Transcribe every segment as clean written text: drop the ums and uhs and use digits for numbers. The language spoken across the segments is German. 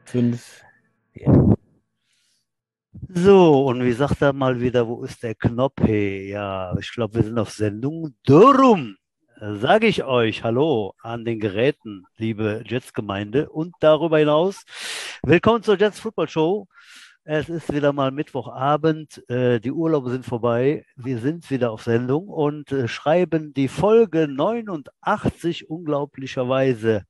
5. Ja. So, und wie sagt er mal wieder, wo ist der Knopf? Hey, ja, ich glaube, wir sind auf Sendung. Darum sage ich euch Hallo an den Geräten, liebe Jets-Gemeinde. Und darüber hinaus, willkommen zur Jets Football Show. Es ist wieder mal Mittwochabend, die Urlaube sind vorbei, wir sind wieder auf Sendung und schreiben die Folge 89 unglaublicherweise,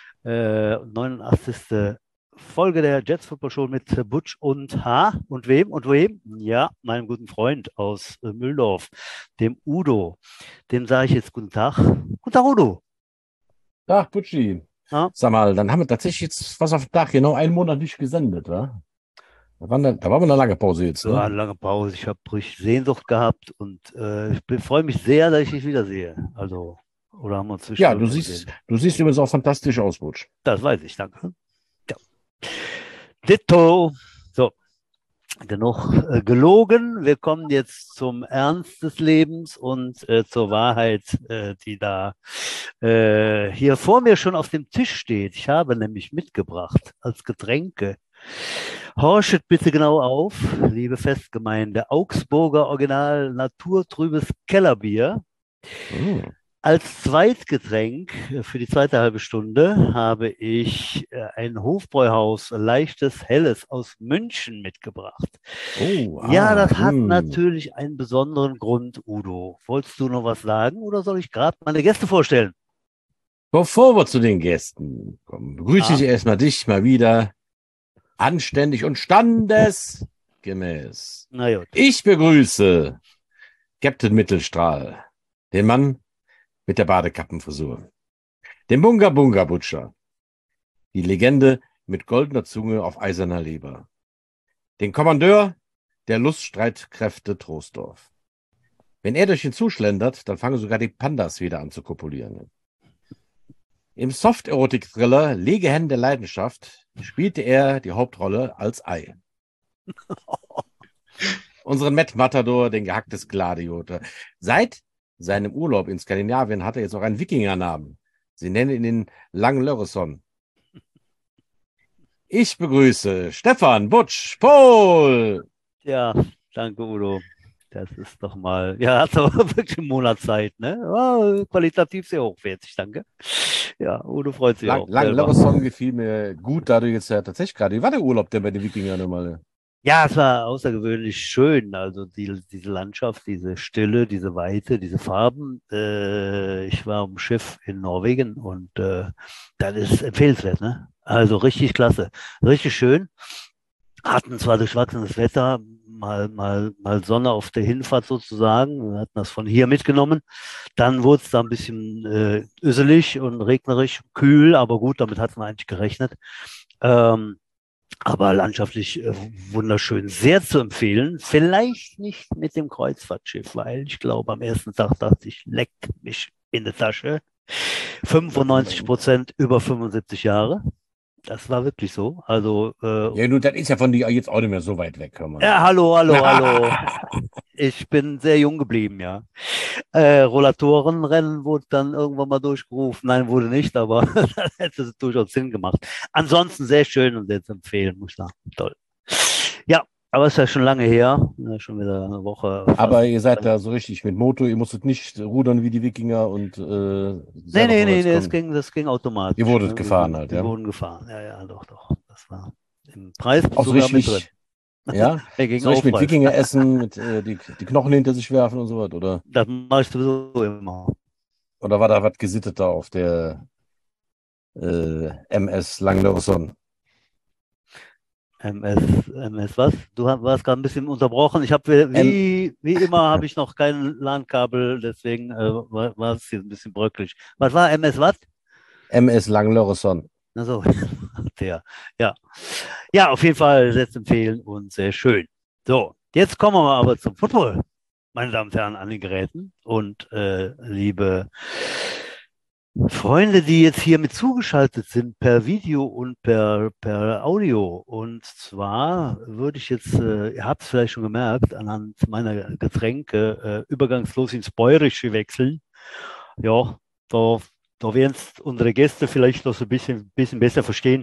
89. Folge der Jets Football Show mit Butch und und wem und wem? Ja, meinem guten Freund aus Mühldorf, dem Udo. Dem sage ich jetzt guten Tag. Guten Tag, Udo. Ach, Putschi. Ja, Sag mal, dann haben wir tatsächlich jetzt was auf den Tag, genau einen Monat nicht gesendet, wa? Da war eine lange Pause jetzt, war ne? eine lange Pause. Ich habe richtig Sehnsucht gehabt und freue mich sehr, dass ich dich wiedersehe. Also, oder haben wir uns Ja, zwischendurch mal gesehen? du siehst übrigens auch fantastisch aus, Butsch. Das weiß ich, danke. Ja. Ditto. So, genug gelogen. Wir kommen jetzt zum Ernst des Lebens und zur Wahrheit, die da hier vor mir schon auf dem Tisch steht. Ich habe nämlich mitgebracht als Getränke. Horchet bitte genau auf, liebe Festgemeinde. Augsburger Original naturtrübes Kellerbier. Hm. Als Zweitgetränk für die zweite halbe Stunde habe ich ein Hofbräuhaus leichtes Helles aus München mitgebracht. Oh, Ja, das hat hm. natürlich einen besonderen Grund, Udo. Wolltest du noch was sagen oder soll ich gerade meine Gäste vorstellen? Bevor wir zu den Gästen kommen, begrüße ich Ah, erstmal dich mal wieder anständig und standesgemäß. na gut. Ich begrüße Captain Mittelstrahl, den Mann mit der Badekappenfrisur, den Bunga Bunga Butcher, die Legende mit goldener Zunge auf eiserner Leber, den Kommandeur der Luststreitkräfte Troisdorf. Wenn er durch ihn zuschlendert, dann fangen sogar die Pandas wieder an zu kopulieren. Im Soft-Erotik-Thriller Legehenne der Leidenschaft spielte er die Hauptrolle als Ei. Unseren Matt Matador, den gehacktes Gladiator. Seit seinem Urlaub in Skandinavien hat er jetzt auch einen Wikingernamen. Sie nennen ihn den Langlöresson. Ich begrüße Stefan Butch Pohl. Ja, danke, Udo. Das ist doch mal, ja, hat aber wirklich einen Monat Zeit, ne? Ja, qualitativ sehr hochwertig, danke. Ja, Udo freut sich auch selber. Langlöresson gefiel mir gut, da du jetzt ja tatsächlich gerade. Wie war der Urlaub denn bei den Wikingern immer? Ja, es war außergewöhnlich schön. Also diese Landschaft, diese Stille, diese Weite, diese Farben. Ich war am Schiff in Norwegen und das ist empfehlenswert, ne? Also richtig klasse, richtig schön. Hatten zwar durchwachsenes Wetter, mal Sonne auf der Hinfahrt sozusagen. Wir hatten das von hier mitgenommen. Dann wurde es da ein bisschen öselig und regnerisch, kühl, aber gut, damit hatten wir eigentlich gerechnet. Ähm, aber landschaftlich wunderschön, sehr zu empfehlen. Vielleicht nicht mit dem Kreuzfahrtschiff, weil ich glaube, am ersten Tag dachte ich, leck mich in die Tasche. 95% über 75 Jahre. Das war wirklich so. Also, Ja, nun, das ist ja von dir jetzt auch nicht mehr so weit weg, hör mal. ja, hallo, hallo, hallo. Ich bin sehr jung geblieben, ja. Rollatorenrennen wurde dann irgendwann mal durchgerufen. Nein, wurde nicht, aber das hätte durchaus Sinn gemacht. Ansonsten sehr schön und sehr zu empfehlen, muss ich sagen. Toll. Ja, aber es ist ja schon lange her. Ja, schon wieder eine Woche Aber fast. ihr seid da so richtig mit Motor, ihr musstet nicht rudern wie die Wikinger und Nee, selber nee, nee, vorwärts nee, kommen. das ging Ihr automatisch. wurdet Ne? gefahren halt, Wir ja. wurden gefahren. Ja, ja, doch, doch. Das war im Preis Auch so sogar mit drin. richtig, ja, Er ging so richtig mit Aufpreis. Wikinger essen, mit die Knochen hinter sich werfen und so was, Das mache ich sowieso immer. oder war da was Gesitteter auf der MS Langlöresson? MS was? Warst gerade ein bisschen unterbrochen. Ich habe M wie immer habe ich noch kein LAN-Kabel, deswegen war es hier ein bisschen bröckelig. Was war MS was? MS Langlöresson. Also, der, ja. Ja, auf jeden Fall sehr zu empfehlen und sehr schön. So, jetzt kommen wir mal aber zum Football, meine Damen und Herren, an den Geräten und liebe Freunde, die jetzt hier mit zugeschaltet sind per Video und per Audio. Und zwar würde ich jetzt, ihr habt es vielleicht schon gemerkt, anhand meiner Getränke übergangslos ins Bäuerische wechseln. Ja, da, da werden es unsere Gäste vielleicht noch so ein bisschen besser verstehen.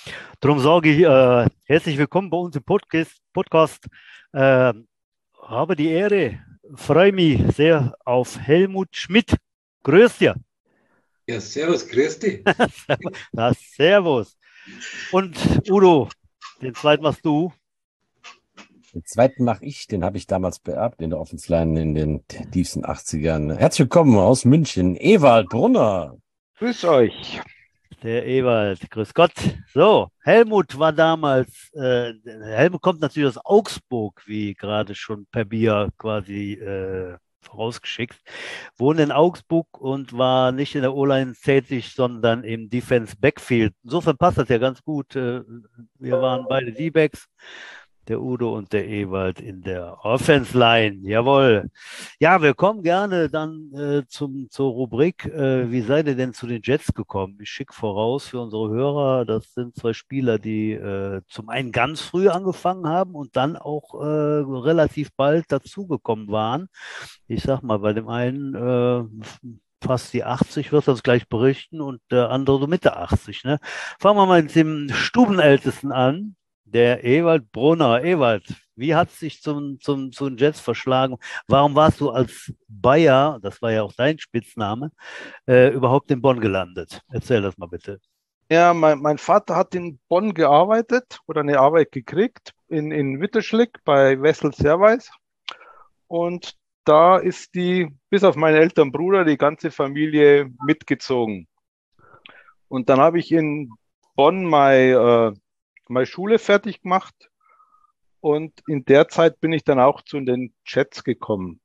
Darum sage ich herzlich willkommen bei uns im Podcast. Äh, Habe die Ehre, freue mich sehr auf Helmut Schmidt. Grüß dir. Ja, servus, grüß dich. Na, servus. Und Udo, den zweiten machst du. Den zweiten mache ich, den habe ich damals beerbt in der Offense Line in den tiefsten 80ern. Herzlich willkommen aus München, Ewald Brunner. Grüß euch. Der Ewald, grüß Gott. So, Helmut war damals, Helmut kommt natürlich aus Augsburg, wie gerade schon per Bier quasi vorausgeschickt. Wohnt in Augsburg und war nicht in der O-Line tätig, sondern im Defense Backfield. Insofern passt das ja ganz gut. Wir waren beide D-Backs. Der Udo und der Ewald in der Offense Line. Jawohl. Ja, wir kommen gerne dann zur Rubrik. Wie seid ihr denn zu den Jets gekommen? Ich schicke voraus für unsere Hörer, das sind zwei Spieler, die zum einen ganz früh angefangen haben und dann auch relativ bald dazugekommen waren. Ich sag mal, bei dem einen fast die 80, wird das gleich berichten, und der andere so Mitte 80. Ne? Fangen wir mal mit dem Stubenältesten an. Der Ewald Brunner. Ewald, wie hat es sich zu den Jets verschlagen? Warum warst du als Bayer, das war ja auch dein Spitzname, überhaupt in Bonn gelandet? Erzähl das mal bitte. Ja, mein Vater hat in Bonn gearbeitet oder eine Arbeit gekriegt in Witterschlick bei Wessel Service. Und da ist bis auf meinen älteren Bruder, die ganze Familie mitgezogen. Und dann habe ich in Bonn meine Schule fertig gemacht. Und in der Zeit bin ich dann auch zu den Jets gekommen.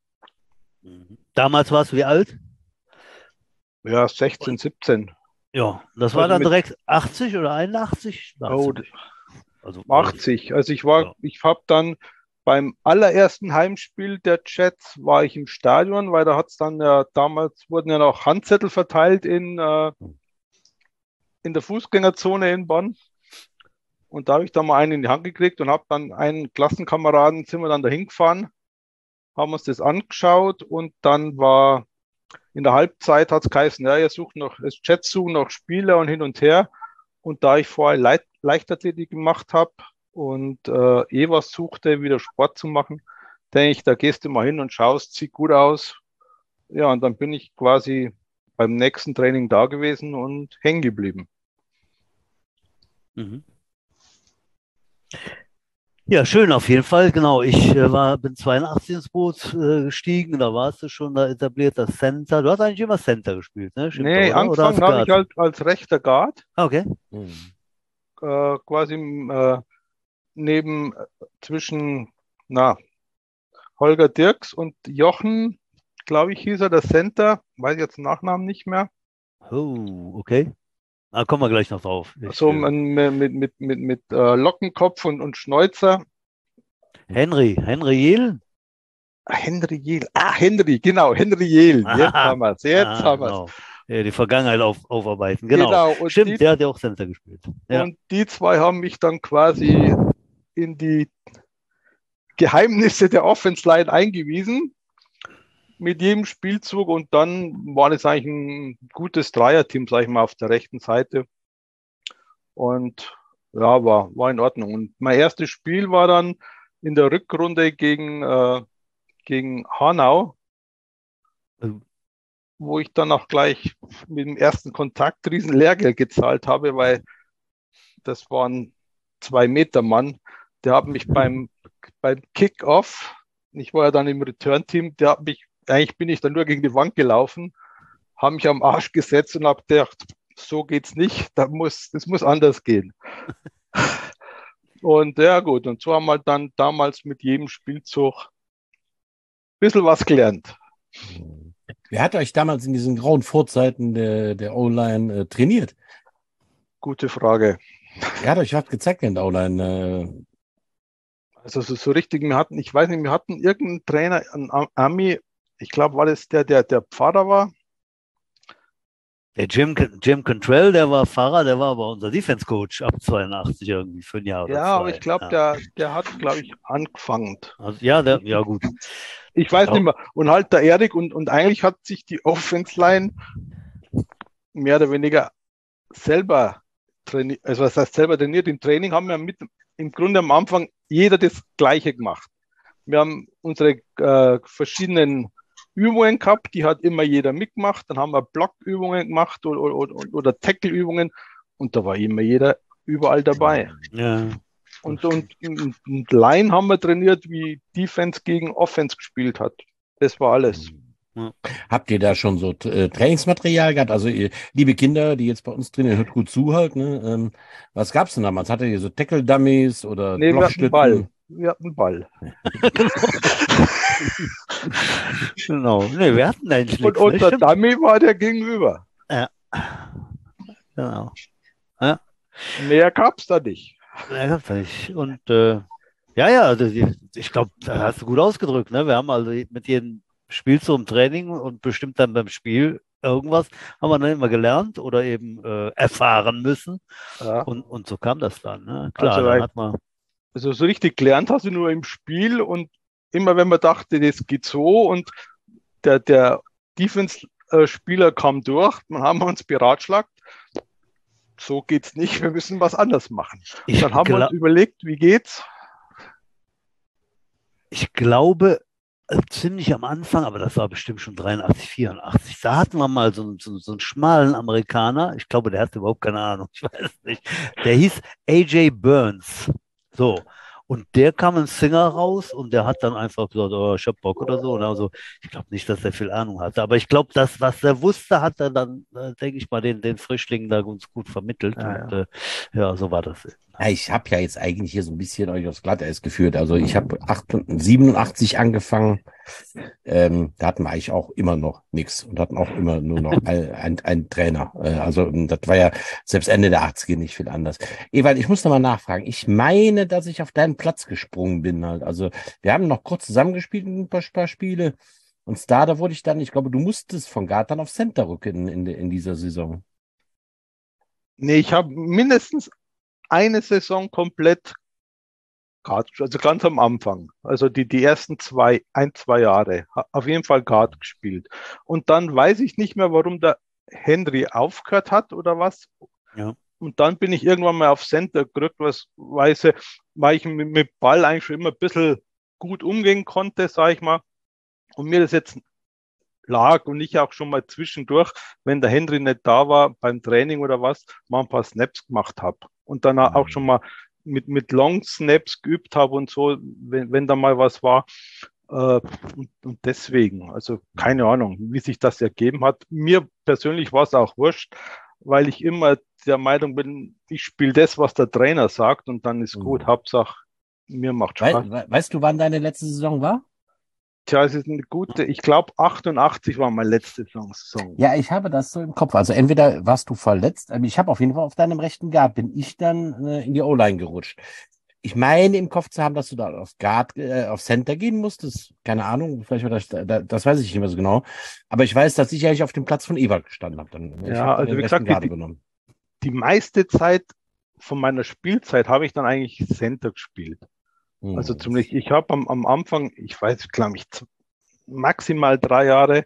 Damals warst du wie alt? Ja, 16, 17. Ja, das war Also dann direkt 80 oder 81? Oh, also 80. Also ich habe dann beim allerersten Heimspiel der Jets war ich im Stadion, weil da hat es dann ja, damals wurden ja noch Handzettel verteilt in der Fußgängerzone in Bonn. Und da habe ich dann mal einen in die Hand gekriegt und habe dann einen Klassenkameraden, sind wir dann dahin gefahren, haben uns das angeschaut, und dann war in der Halbzeit, hat es geheißen, ja, das Jets suchen noch Spieler und hin und her. Und da ich vorher Leichtathletik gemacht habe und was suchte, wieder Sport zu machen, denke ich, da gehst du mal hin und schaust, sieht gut aus. Ja, und dann bin ich quasi beim nächsten Training da gewesen und hängen geblieben. Mhm. Ja, schön auf jeden Fall. Genau, ich bin 82 ins Boot gestiegen, da warst du schon da etablierter Center. Du hast eigentlich immer Center gespielt, ne? Stimmt, Nee, oder? angefangen habe ich halt als rechter Guard. Okay. Quasi zwischen Holger Dirks und Jochen, glaube ich, hieß er, der Center, weiß ich jetzt den Nachnamen nicht mehr. Oh, okay. Da kommen wir gleich noch drauf. Mit Lockenkopf und Schnäuzer. Henry Jehl? Henry Jehl. Henry Jehl. Jetzt haben wir es. Genau. Ja, die Vergangenheit aufarbeiten. Genau. Und stimmt, der hat ja auch Center gespielt. Ja. Und die zwei haben mich dann quasi in die Geheimnisse der Offense Line eingewiesen mit jedem Spielzug, und dann war es eigentlich ein gutes Dreierteam, sag ich mal, auf der rechten Seite. Und ja, war in Ordnung. Und mein erstes Spiel war dann in der Rückrunde gegen Hanau, wo ich dann auch gleich mit dem ersten Kontakt riesen Lehrgeld gezahlt habe, weil das waren 2-Meter-Mann. Der hat mich beim Kick-Off, ich war ja dann im Return-Team, eigentlich bin ich dann nur gegen die Wand gelaufen, habe mich am Arsch gesetzt und habe gedacht, so geht's nicht, das muss anders gehen. Und ja gut, und so haben wir dann damals mit jedem Spielzug ein bisschen was gelernt. Wer hat euch damals in diesen grauen Vorzeiten der O-Line trainiert? Gute Frage. Wer hat euch was gezeigt in der O-Line? Also so richtig, wir hatten irgendeinen Trainer, einen Ami, ich glaube, war das der Pfarrer war. Der Jim Cantrell, der war Pfarrer, der war aber unser Defense-Coach ab 82 irgendwie für ein Jahr oder Ja, zwei. aber ich glaube, der hat, glaube ich, angefangen. Also, ja, gut. Ich weiß nicht mehr. Und halt der Erik, und eigentlich hat sich die Offense Line mehr oder weniger selber trainiert, also was heißt selber trainiert, im Training haben wir im Grunde am Anfang jeder das Gleiche gemacht. Wir haben unsere verschiedenen Übungen gehabt, die hat immer jeder mitgemacht. Dann haben wir Blockübungen gemacht oder Tackle-Übungen und da war immer jeder überall dabei. Ja. Und Line haben wir trainiert, wie Defense gegen Offense gespielt hat. Das war alles. Habt ihr da schon so Trainingsmaterial gehabt? Also ihr, liebe Kinder, die jetzt bei uns trainieren, hört gut zu halt. Ne? Was gab's denn damals? Hattet ihr so Tackle-Dummies oder Nee, Blockstützen? Wir hatten Ball. Genau. Nee, wir hatten eigentlich nichts. Und der Stimmt. Dummy war der Gegenüber. Ja. Genau. Mehr gab's da nicht. Ja, gab's ja nicht. Und also ich glaube, da hast du gut ausgedrückt. Ne? Wir haben also mit jedem Spiel zum Training und bestimmt dann beim Spiel irgendwas haben wir dann immer gelernt oder eben erfahren müssen. Ja. Und so kam das dann. Ne? Klar, Also, dann hat man. Also so richtig gelernt hast du nur im Spiel und immer wenn man dachte, das geht so und der Defense-Spieler kam durch, dann haben wir uns beratschlagt, so geht's nicht, wir müssen was anders machen. Dann haben wir uns überlegt, wie geht's? Ich glaube, ziemlich am Anfang, aber das war bestimmt schon 83, 84, da hatten wir mal so einen schmalen Amerikaner, ich glaube, der hatte überhaupt keine Ahnung, ich weiß es nicht, der hieß AJ Burns. So, und der kam ein Singer raus und der hat dann einfach gesagt, oh, ich hab Bock oder so. Und also, ich glaube nicht, dass er viel Ahnung hatte, aber ich glaube, das, was er wusste, hat er dann, denke ich mal, den Frischlingen da uns gut vermittelt. Und so war das. Ja, ich habe ja jetzt eigentlich hier so ein bisschen euch aufs Glatteis geführt. Also ich habe 87 angefangen. Da hatten wir eigentlich auch immer noch nichts und hatten auch immer nur noch einen Trainer. Also das war ja selbst Ende der 80er nicht viel anders. Ewald, ich muss noch mal nachfragen. Ich meine, dass ich auf deinen Platz gesprungen bin halt. Also wir haben noch kurz zusammengespielt in ein paar Spiele. Und da wurde ich dann, ich glaube, du musstest von Guard dann auf Center rücken in dieser Saison. Nee, ich habe mindestens eine Saison komplett Guard, also ganz am Anfang, also die ersten 2 Jahre, auf jeden Fall Guard gespielt. Und dann weiß ich nicht mehr, warum der Henry aufgehört hat oder was. Ja. Und dann bin ich irgendwann mal auf Center gerückt, weil ich mit Ball eigentlich schon immer ein bisschen gut umgehen konnte, sage ich mal. Und mir das jetzt lag und ich auch schon mal zwischendurch, wenn der Henry nicht da war beim Training oder was, mal ein paar Snaps gemacht habe. Und dann auch schon mal mit Long Snaps geübt habe und so, wenn da mal was war. Und deswegen, also keine Ahnung, wie sich das ergeben hat. Mir persönlich war es auch wurscht, weil ich immer der Meinung bin, ich spiele das, was der Trainer sagt und dann ist gut. Hauptsache, mir macht Spaß. Weißt du, wann deine letzte Saison war? Tja, es ist eine gute, ich glaube 88 war meine letzte Saison. Ja, ich habe das so im Kopf. Also entweder warst du verletzt, aber ich habe auf jeden Fall auf deinem rechten Guard, bin ich dann in die O-Line gerutscht. Ich meine im Kopf zu haben, dass du da auf Guard, auf Center gehen musstest. Keine Ahnung, vielleicht war das weiß ich nicht mehr so genau. Aber ich weiß, dass ich eigentlich auf dem Platz von Ewald gestanden habe. Ja, also wie gesagt, die meiste Zeit von meiner Spielzeit habe ich dann eigentlich Center gespielt. Also ziemlich, ich habe am Anfang, ich weiß, glaube ich, maximal 3 Jahre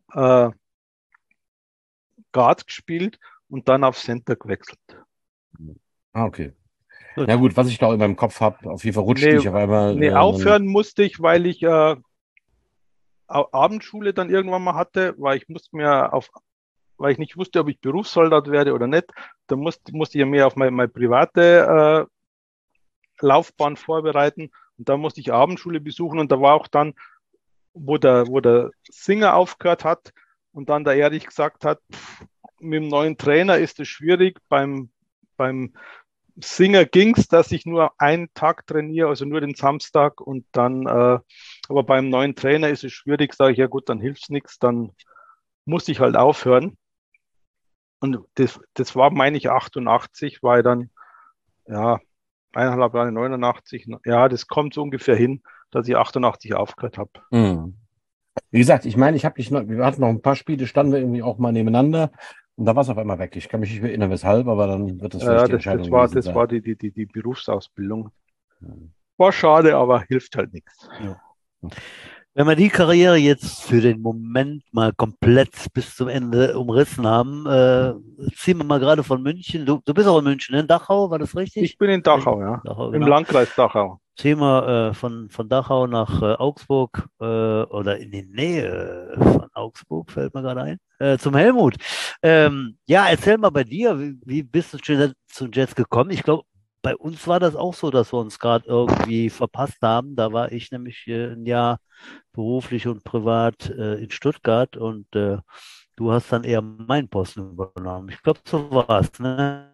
Guard gespielt und dann auf Center gewechselt. Ah, okay. Ja gut, was ich da in meinem Kopf habe, auf jeden Fall rutschte ich auf einmal. Nee, aufhören musste ich, weil ich Abendschule dann irgendwann mal hatte, weil ich nicht wusste, ob ich Berufssoldat werde oder nicht. Da musste ich ja mehr auf meine private Laufbahn vorbereiten und da musste ich Abendschule besuchen und da war auch dann, wo der Singer aufgehört hat und dann der Erich gesagt hat, mit dem neuen Trainer ist es schwierig, beim Singer ging's, dass ich nur einen Tag trainiere, also nur den Samstag und dann, aber beim neuen Trainer ist es schwierig, sage ich, ja gut, dann hilft's nichts, dann muss ich halt aufhören und das war, meine ich, 88, weil dann, ja, 1,5 Jahre 89, ja, das kommt so ungefähr hin, dass ich 88 aufgehört habe. Wie gesagt, ich meine, wir hatten noch ein paar Spiele, standen wir irgendwie auch mal nebeneinander und da war es auf einmal weg. Ich kann mich nicht mehr erinnern, weshalb, aber dann wird das vielleicht die Entscheidung gewesen sein. Das war die Berufsausbildung. War schade, aber hilft halt nichts. Ja. Wenn wir die Karriere jetzt für den Moment mal komplett bis zum Ende umrissen haben, ziehen wir mal gerade von München. Du bist auch in München, ne? In Dachau, war das richtig? Ich bin in Dachau, ja. Dachau, Im genau. Landkreis Dachau. Ziehen wir von Dachau nach Augsburg oder in die Nähe von Augsburg, fällt mir gerade ein, zum Helmut. Ja, erzähl mal bei dir, wie bist du zu Jets gekommen? Ich glaube, bei uns war das auch so, dass wir uns gerade irgendwie verpasst haben. Da war ich nämlich ein Jahr beruflich und privat in Stuttgart und du hast dann eher meinen Posten übernommen. Ich glaube, so war es, ne?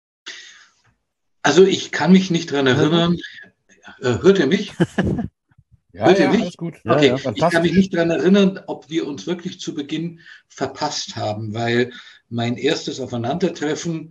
Also ich kann mich nicht dran erinnern. Hört ihr mich? Ja, Hört ihr ja, mich? alles gut. Ja, Okay, ja. ich kann mich Fantastisch. nicht daran erinnern, ob wir uns wirklich zu Beginn verpasst haben, weil mein erstes Aufeinandertreffen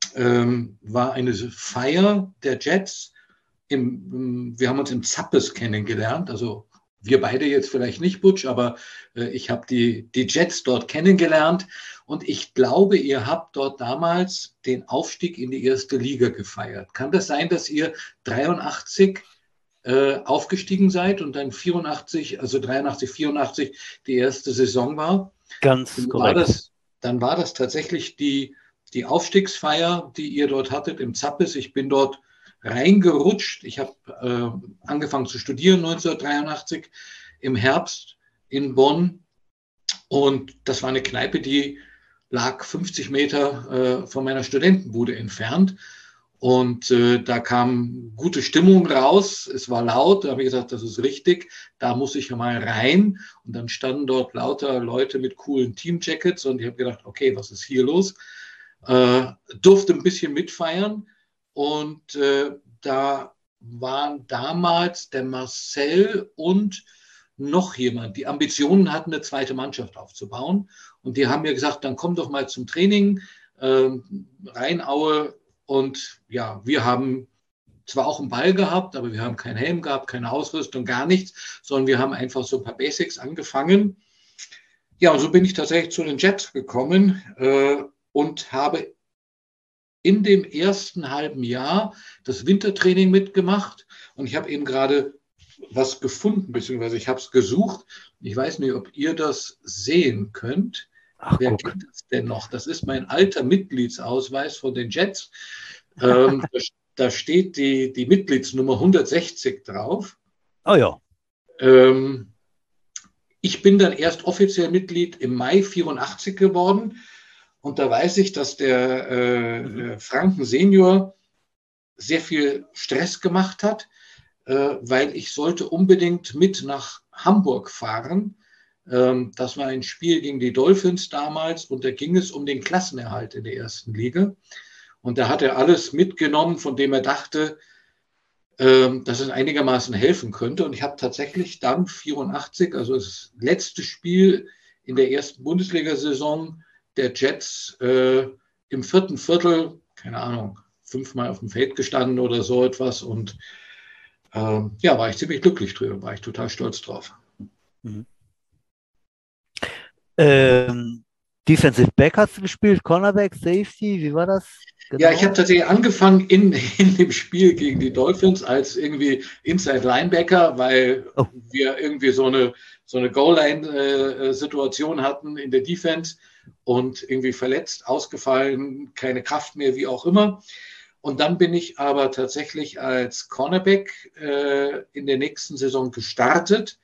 war eine Feier der Jets. Wir haben uns im Zappes kennengelernt, also wir beide jetzt vielleicht nicht, Butch, aber ich habe die Jets dort kennengelernt und ich glaube, ihr habt dort damals den Aufstieg in die erste Liga gefeiert. Kann das sein, dass ihr 83 aufgestiegen seid und dann 84, also 83, 84 die erste Saison war? Ganz Dann korrekt. war das tatsächlich die Aufstiegsfeier, die ihr dort hattet im Zappes. Ich bin dort reingerutscht. Ich habe angefangen zu studieren 1983 im Herbst in Bonn. Und das war eine Kneipe, die lag 50 Meter von meiner Studentenbude entfernt. Und da kam gute Stimmung raus. Es war laut. Da habe ich gesagt, das ist richtig. Da muss ich mal rein. Und dann standen dort lauter Leute mit coolen Teamjackets. Und ich habe gedacht, okay, was ist hier los? Durfte ein bisschen mitfeiern. Und da waren damals der Marcel und noch jemand, die Ambitionen hatten, eine zweite Mannschaft aufzubauen. Und die haben mir gesagt, dann komm doch mal zum Training, Rheinaue. Und ja, wir haben zwar auch einen Ball gehabt, aber wir haben keinen Helm gehabt, keine Ausrüstung, gar nichts, sondern wir haben einfach so ein paar Basics angefangen. Ja, und so bin ich tatsächlich zu den Jets gekommen und habe in dem ersten halben Jahr das Wintertraining mitgemacht. Und ich habe eben gerade was gefunden, beziehungsweise ich habe es gesucht. Ich weiß nicht, ob ihr das sehen könnt. Ach, Wer guck. kennt das denn noch? Das ist mein alter Mitgliedsausweis von den Jets. Da steht die Mitgliedsnummer 160 drauf. Oh ja. Ich bin dann erst offiziell Mitglied im Mai 84 geworden. Und da weiß ich, dass der Franken Senior sehr viel Stress gemacht hat, weil ich sollte unbedingt mit nach Hamburg fahren. Das war ein Spiel gegen die Dolphins damals und da ging es um den Klassenerhalt in der ersten Liga. Und da hat er alles mitgenommen, von dem er dachte, dass es einigermaßen helfen könnte. Und ich habe tatsächlich dann 84, also das letzte Spiel in der ersten Bundesliga-Saison der Jets im vierten Viertel, keine Ahnung, 5-mal auf dem Feld gestanden oder so etwas. Und ja, war ich ziemlich glücklich drüber, war ich total stolz drauf. Mhm. Defensive Back hast du gespielt, Cornerback, Safety, wie war das? Genau. Ja, ich habe tatsächlich angefangen in dem Spiel gegen die Dolphins als irgendwie Inside Linebacker, weil wir irgendwie so eine Goal-Line-Situation hatten in der Defense und irgendwie verletzt, ausgefallen, keine Kraft mehr, wie auch immer. Und dann bin ich aber tatsächlich als Cornerback in der nächsten Saison gestartet.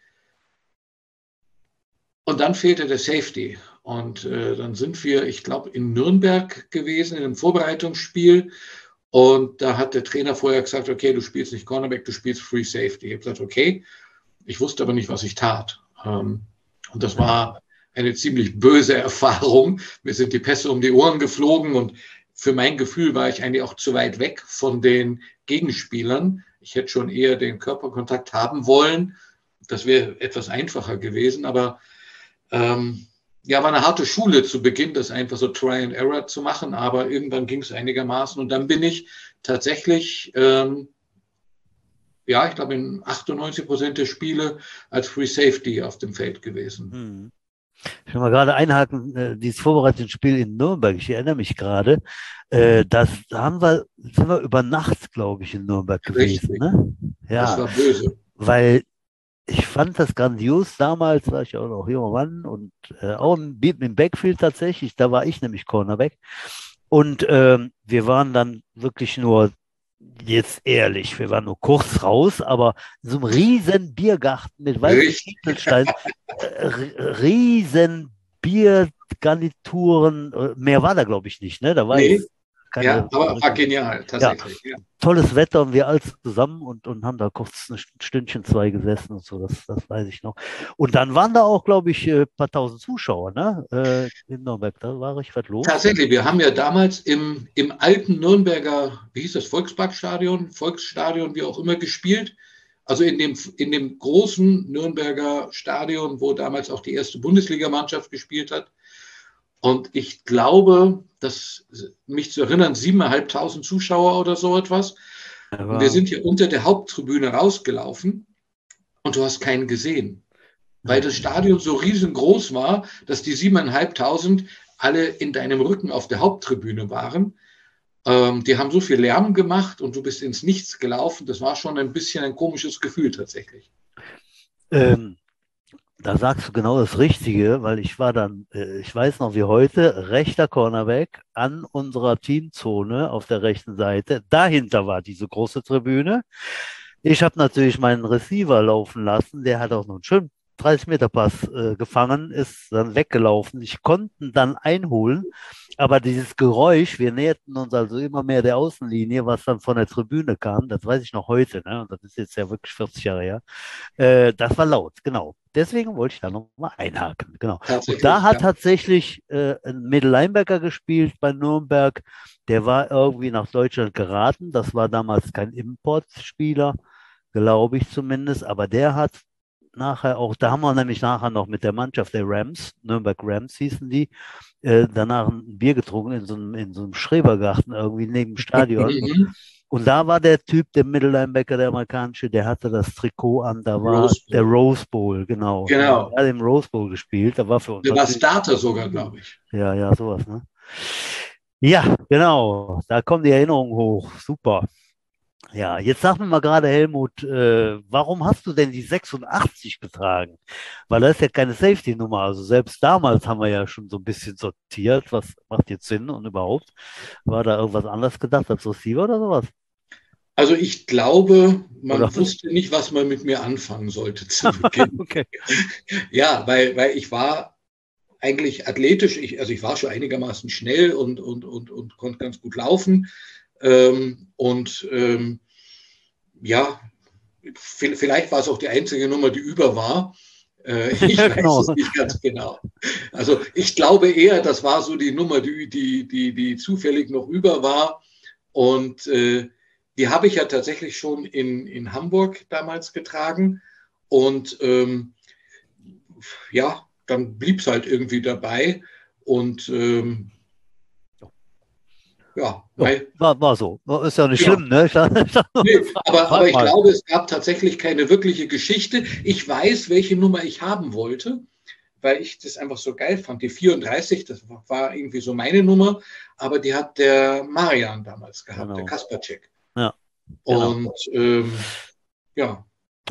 Und dann fehlte der Safety. Und dann sind wir, ich glaube, in Nürnberg gewesen, in einem Vorbereitungsspiel. Und da hat der Trainer vorher gesagt, okay, du spielst nicht Cornerback, du spielst Free Safety. Ich habe gesagt, okay. Ich wusste aber nicht, was ich tat. Und das war eine ziemlich böse Erfahrung. Mir sind die Pässe um die Ohren geflogen und für mein Gefühl war ich eigentlich auch zu weit weg von den Gegenspielern. Ich hätte schon eher den Körperkontakt haben wollen. Das wäre etwas einfacher gewesen, aber ja, war eine harte Schule zu Beginn, das einfach so Try and Error zu machen, aber irgendwann ging es einigermaßen und dann bin ich tatsächlich, ja, ich glaube in 98% der Spiele als Free Safety auf dem Feld gewesen. Ich will mal gerade einhaken, dieses Vorbereitungsspiel in Nürnberg, ich erinnere mich gerade, sind wir über Nacht, glaube ich, in Nürnberg gewesen. Ne? Ja, das war böse. Weil ich fand das grandios. Damals war ich auch noch junger Mann und auch im Backfield tatsächlich. Da war ich nämlich Cornerback. Und wir waren dann wirklich nur, jetzt ehrlich, wir waren nur kurz raus, aber in so einem riesen Biergarten mit weißen Richtig. Kieselsteinen, riesen Biergarnituren, mehr war da, glaube ich, nicht, ne? Da war Nee. jetzt Ja, keine, aber war genial, tatsächlich. Ja. tolles Wetter und wir alle zusammen und haben da kurz ein Stündchen, zwei gesessen und so, das weiß ich noch. Und dann waren da auch, glaube ich, ein paar tausend Zuschauer, ne? In Nürnberg, da war richtig was los. Tatsächlich, wir haben ja damals im alten Nürnberger, wie hieß das, Volksparkstadion, Volksstadion, wie auch immer, gespielt. Also in dem großen Nürnberger Stadion, wo damals auch die erste Bundesligamannschaft gespielt hat. Und ich glaube, mich zu erinnern, 7.500 Zuschauer oder so etwas. Und wir sind hier unter der Haupttribüne rausgelaufen und du hast keinen gesehen. Weil das Stadion so riesengroß war, dass die 7.500 alle in deinem Rücken auf der Haupttribüne waren. Die haben so viel Lärm gemacht und du bist ins Nichts gelaufen. Das war schon ein bisschen ein komisches Gefühl tatsächlich. Da sagst du genau das Richtige, weil ich war dann, ich weiß noch wie heute, rechter Cornerback an unserer Teamzone auf der rechten Seite. Dahinter war diese große Tribüne. Ich habe natürlich meinen Receiver laufen lassen. Der hat auch noch einen schönen 30-Meter-Pass gefangen, ist dann weggelaufen. Ich konnte ihn dann einholen, aber dieses Geräusch, wir näherten uns also immer mehr der Außenlinie, was dann von der Tribüne kam, das weiß ich noch heute, ne? Und das ist jetzt ja wirklich 40 Jahre her. Das war laut, genau. Deswegen wollte ich da nochmal einhaken, genau. Und da hat tatsächlich ein Mittellinebacker gespielt bei Nürnberg, der war irgendwie nach Deutschland geraten, das war damals kein Importspieler, glaube ich zumindest, aber der hat nachher auch, da haben wir nämlich nachher noch mit der Mannschaft der Rams, Nürnberg Rams hießen die, danach ein Bier getrunken in so einem Schrebergarten irgendwie neben dem Stadion. Und da war der Typ, der Mittellinebacker, der amerikanische, der hatte das Trikot an, da war der Rose Bowl, genau. Genau. Er hat im Rose Bowl gespielt, da war für uns. Der war Starter sogar, glaube ich. Ja, sowas, ne? Ja, genau, da kommen die Erinnerungen hoch, super. Ja, jetzt sag mir mal gerade, Helmut, warum hast du denn die 86 getragen? Weil das ist ja keine Safety-Nummer. Also selbst damals haben wir ja schon so ein bisschen sortiert, was macht jetzt Sinn und überhaupt. War da irgendwas anderes gedacht als Receiver oder sowas? Also ich glaube, man wusste nicht, was man mit mir anfangen sollte zu Beginn. Okay. Ja, weil ich war eigentlich athletisch, ich war schon einigermaßen schnell und konnte ganz gut laufen. Ja, vielleicht war es auch die einzige Nummer, die über war. Ich weiß es nicht ganz genau. Also ich glaube eher, das war so die Nummer, die zufällig noch über war. Und die habe ich ja tatsächlich schon in Hamburg damals getragen. Und ja, dann blieb es halt irgendwie dabei. Und ja, war so. Ist ja nicht schlimm, ne? Nee, aber ich glaube, es gab tatsächlich keine wirkliche Geschichte. Ich weiß, welche Nummer ich haben wollte, weil ich das einfach so geil fand. Die 34, das war irgendwie so meine Nummer, aber die hat der Marian damals gehabt, der Kasperczyk. Ja. Genau. Und ja,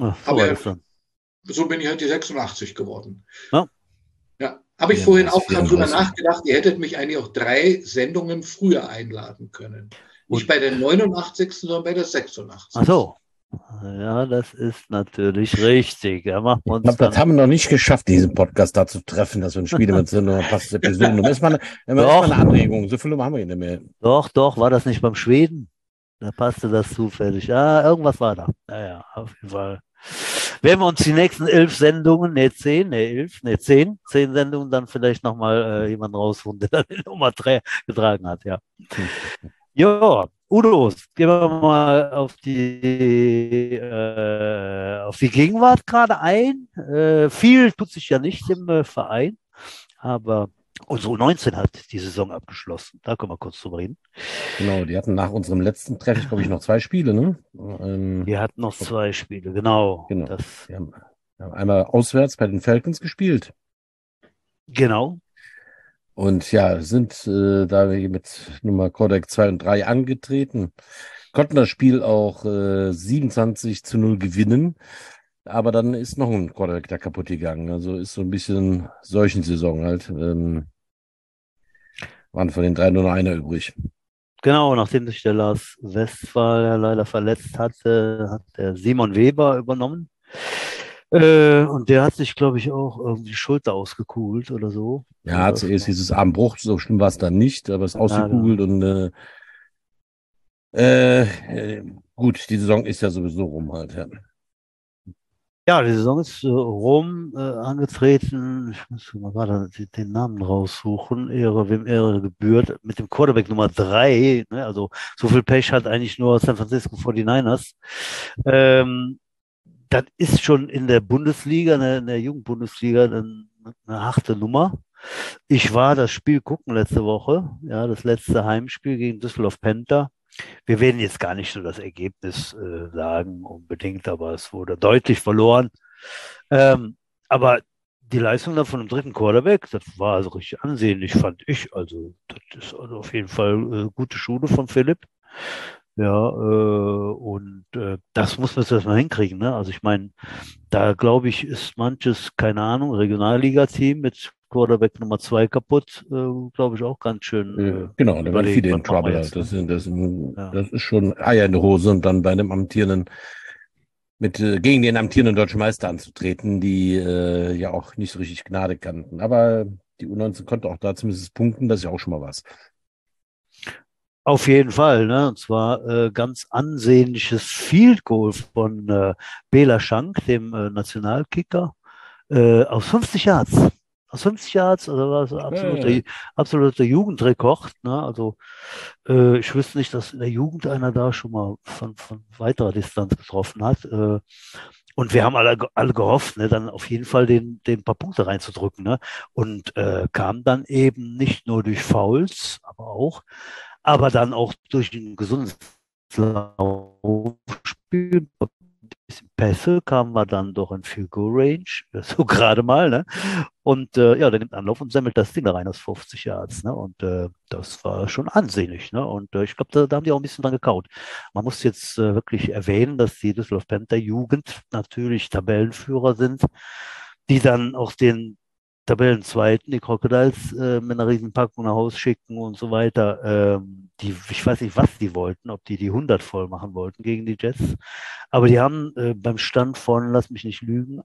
so bin ich halt die 86 geworden. Ja. Ja, habe ich vorhin auch gerade drüber nachgedacht, ihr hättet mich eigentlich auch 3 Sendungen früher einladen können. Nicht bei der 89., sondern bei der 86. Ach so. Ja, das ist natürlich richtig. Ja, ich glaube, das haben wir noch nicht geschafft, diesen Podcast da zu treffen, dass wir ein Spiel mit so einer passenden Episode. Das ist mal eine Anregung. So viele haben wir hier nicht mehr. Doch, war das nicht beim Schweden? Da passte das zufällig. Ja, irgendwas war da. Ja, auf jeden Fall. Werden wir uns die nächsten 11 Sendungen, 10 Sendungen dann vielleicht nochmal jemanden rausholen, der dann die Nummer 3 getragen hat, ja. Ja, Udo, gehen wir mal auf die Gegenwart gerade ein. Viel tut sich ja nicht im Verein, aber unsere U19 hat die Saison abgeschlossen. Da können wir kurz drüber reden. Genau, die hatten nach unserem letzten Treffen, glaube ich, noch 2 Spiele, ne? Die hatten noch 2 Spiele, genau. Wir haben einmal auswärts bei den Falcons gespielt. Genau. Und ja, sind da wir mit Nummer Codec 2 und 3 angetreten, konnten das Spiel auch 27-0 gewinnen. aber dann ist noch ein Quarterback da kaputt gegangen. Also ist so ein bisschen solchen Saison halt. Waren von den drei nur noch einer übrig. Genau, nachdem sich der Lars Westphal ja leider verletzt hatte, hat der Simon Weber übernommen. Und der hat sich, glaube ich, auch irgendwie die Schulter ausgekugelt oder so. Ja, Das zuerst war- hieß es Armbruch, so schlimm war es dann nicht, aber es ist Ja, genau. ausgekugelt und gut, die Saison ist ja sowieso rum halt. Ja. Ja, die Saison ist rum angetreten. Ich muss mal gerade den Namen raussuchen. Ehre, wem Ehre gebührt. Mit dem Quarterback Nummer 3. Ne? Also so viel Pech hat eigentlich nur San Francisco 49ers. Ähm, Das ist schon in der Bundesliga, in der Jugendbundesliga, eine harte Nummer. Ich war das Spiel gucken letzte Woche, ja, das letzte Heimspiel gegen Düsseldorf Panther. Wir werden jetzt gar nicht so das Ergebnis sagen unbedingt, aber es wurde deutlich verloren. Aber die Leistung dann von dem dritten Quarterback, das war also richtig ansehnlich, fand ich. Also das ist also auf jeden Fall gute Schule von Philipp. Ja, und das muss man jetzt erstmal hinkriegen, ne? Also ich meine, da glaube ich, ist manches, keine Ahnung, Regionalliga-Team mit Quarterback Nummer 2 kaputt, glaube ich, auch ganz schön Genau, da werden viele überlegen, was in machen wir Trouble halt. jetzt, ne? Ja. Das ist schon Eier in der Hose und dann bei einem gegen den amtierenden deutschen Meister anzutreten, die ja auch nicht so richtig Gnade kannten. Aber die U19 konnte auch da zumindest punkten, das ist ja auch schon mal was. Auf jeden Fall, ne? Und zwar ganz ansehnliches Field Goal von Bela Schank, dem Nationalkicker, aus 50 Yards. Aus 50 Yards, also war es ein Ja, absoluter Jugendrekord. Ne? Also ich wüsste nicht, dass in der Jugend einer da schon mal von weiterer Distanz getroffen hat. Und wir haben alle gehofft, ne, dann auf jeden Fall den paar Punkte reinzudrücken. Ne? Und kam dann eben nicht nur durch Fouls, aber dann auch durch ein gesundes Laufspiel, bisschen Pässe, kamen wir dann doch in Field Goal Range, so gerade mal, ne? Und ja, der nimmt Anlauf und sammelt das Ding da rein aus 50 Yards, ne? Und das war schon ansehnlich, ne? Und ich glaube, da haben die auch ein bisschen dran gekaut. Man muss jetzt wirklich erwähnen, dass die Düsseldorf Panther Jugend natürlich Tabellenführer sind, die dann auch den Tabellenzweiten, die Crocodiles, mit einer Riesenpackung nach Hause schicken und so weiter. Ich weiß nicht, was die wollten, ob die 100 voll machen wollten gegen die Jets. Aber die haben beim Stand von, lass mich nicht lügen,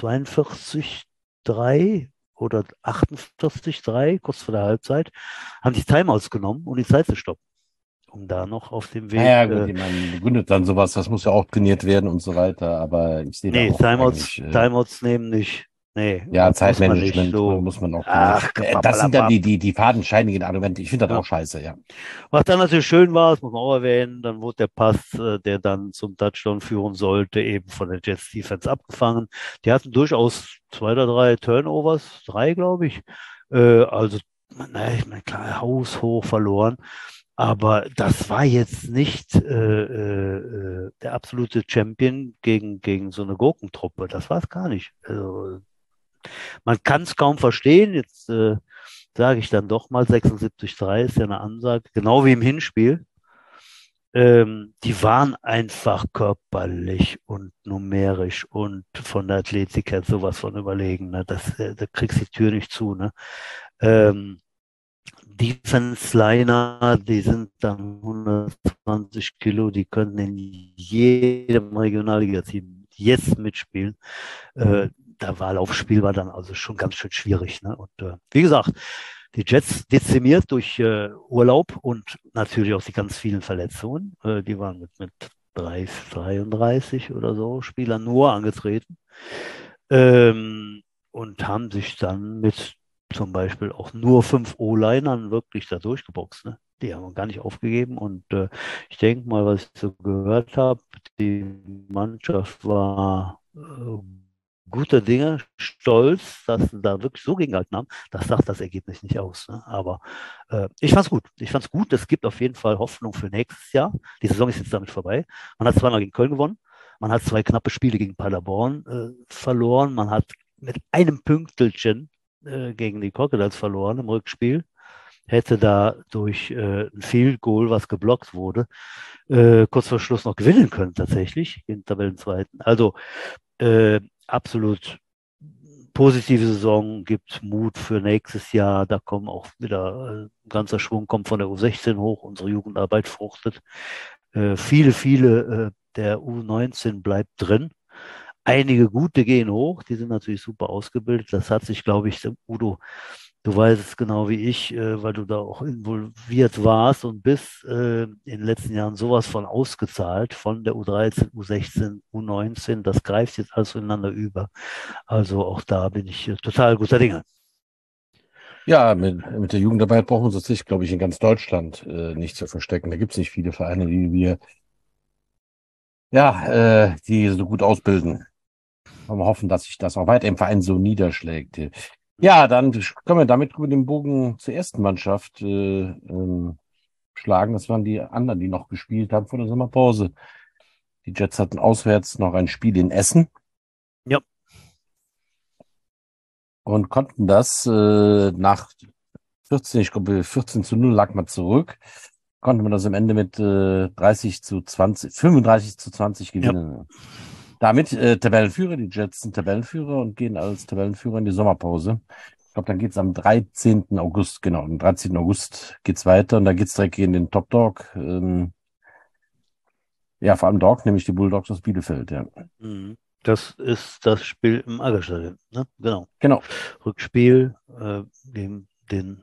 42-3 oder 48-3, kurz vor der Halbzeit, haben die Timeouts genommen, um die Zeit zu stoppen, um da noch auf dem Weg. naja, gut, ich meine, begründet dann sowas, das muss ja auch trainiert werden und so weiter, aber ich sehe da Nee, auch eigentlich, Timeouts nehmen nicht. Nee, ja, muss man nicht Zeitmanagement so. muss man auch bemühen. Ach, Das sind dann papalapap. die fadenscheinigen Argumente. Ich finde das Ja. auch scheiße, ja. Was dann natürlich schön war, das muss man auch erwähnen, dann wurde der Pass, der dann zum Touchdown führen sollte, eben von der Jets Defense abgefangen. Die hatten durchaus 2 oder 3 Turnovers, 3, glaube ich. Also, naja, ich meine, klar, haushoch verloren. Aber das war jetzt nicht der absolute Champion gegen so eine Gurkentruppe. Das war es gar nicht. Also, man kann es kaum verstehen. Jetzt sage ich dann doch mal, 76-3 ist ja eine Ansage, genau wie im Hinspiel. Die waren einfach körperlich und numerisch und von der Athletik her sowas von überlegen. Ne? Da kriegst du die Tür nicht zu. Ne? Defense-Liner, die sind dann 120 Kilo, die können in jedem Regionalliga-Team jetzt mitspielen. Laufspiel war dann also schon ganz schön schwierig. Ne? Und wie gesagt, die Jets dezimiert durch Urlaub und natürlich auch die ganz vielen Verletzungen. Die waren mit 33 oder so Spielern nur angetreten und haben sich dann mit zum Beispiel auch nur 5 O-Linern wirklich da durchgeboxt. Ne? Die haben gar nicht aufgegeben und ich denke mal, was ich so gehört habe, die Mannschaft war guter Dinge, stolz, dass sie da wirklich so gegengehalten haben. Das sagt das Ergebnis nicht aus. Ne? Aber ich fand's gut. Ich fand's gut. Es gibt auf jeden Fall Hoffnung für nächstes Jahr. Die Saison ist jetzt damit vorbei. Man hat 2-mal gegen Köln gewonnen. Man hat 2 knappe Spiele gegen Paderborn verloren. Man hat mit einem Pünktchen gegen die Crocodiles verloren im Rückspiel. Hätte da durch ein Field Goal, was geblockt wurde, kurz vor Schluss noch gewinnen können tatsächlich, gegen Tabellenzweiten. Also Absolut positive Saison, gibt Mut für nächstes Jahr. Da kommen auch wieder ein ganzer Schwung, kommt von der U16 hoch, unsere Jugendarbeit fruchtet. Viele der U19 bleibt drin. Einige gute gehen hoch, die sind natürlich super ausgebildet. Das hat sich, glaube ich, Udo, du weißt es genau wie ich, weil du da auch involviert warst und bist in den letzten Jahren sowas von ausgezahlt, von der U13, U16, U19. Das greift jetzt alles ineinander über. Also auch da bin ich total guter Dinge. Ja, mit der Jugendarbeit brauchen wir uns sich, glaube ich, in ganz Deutschland nicht zu verstecken. Da gibt es nicht viele Vereine, die so gut ausbilden. Wollen wir hoffen, dass sich das auch weiter im Verein so niederschlägt. Ja, dann können wir damit über den Bogen zur ersten Mannschaft schlagen. Das waren die anderen, die noch gespielt haben vor der Sommerpause. Die Jets hatten auswärts noch ein Spiel in Essen. Ja. Und konnten das nach 14:0 lag man zurück, konnte man das am Ende mit 35:20 gewinnen. Ja. Damit Tabellenführer, die Jets sind Tabellenführer und gehen als Tabellenführer in die Sommerpause. Ich glaube, dann geht es am 13. August, genau, am 13. August geht es weiter und da geht es direkt in den Top Dog. Vor allem Dog, nämlich die Bulldogs aus Bielefeld, ja. Das ist das Spiel im Aggerstadion, ne? Genau. Rückspiel gegen den,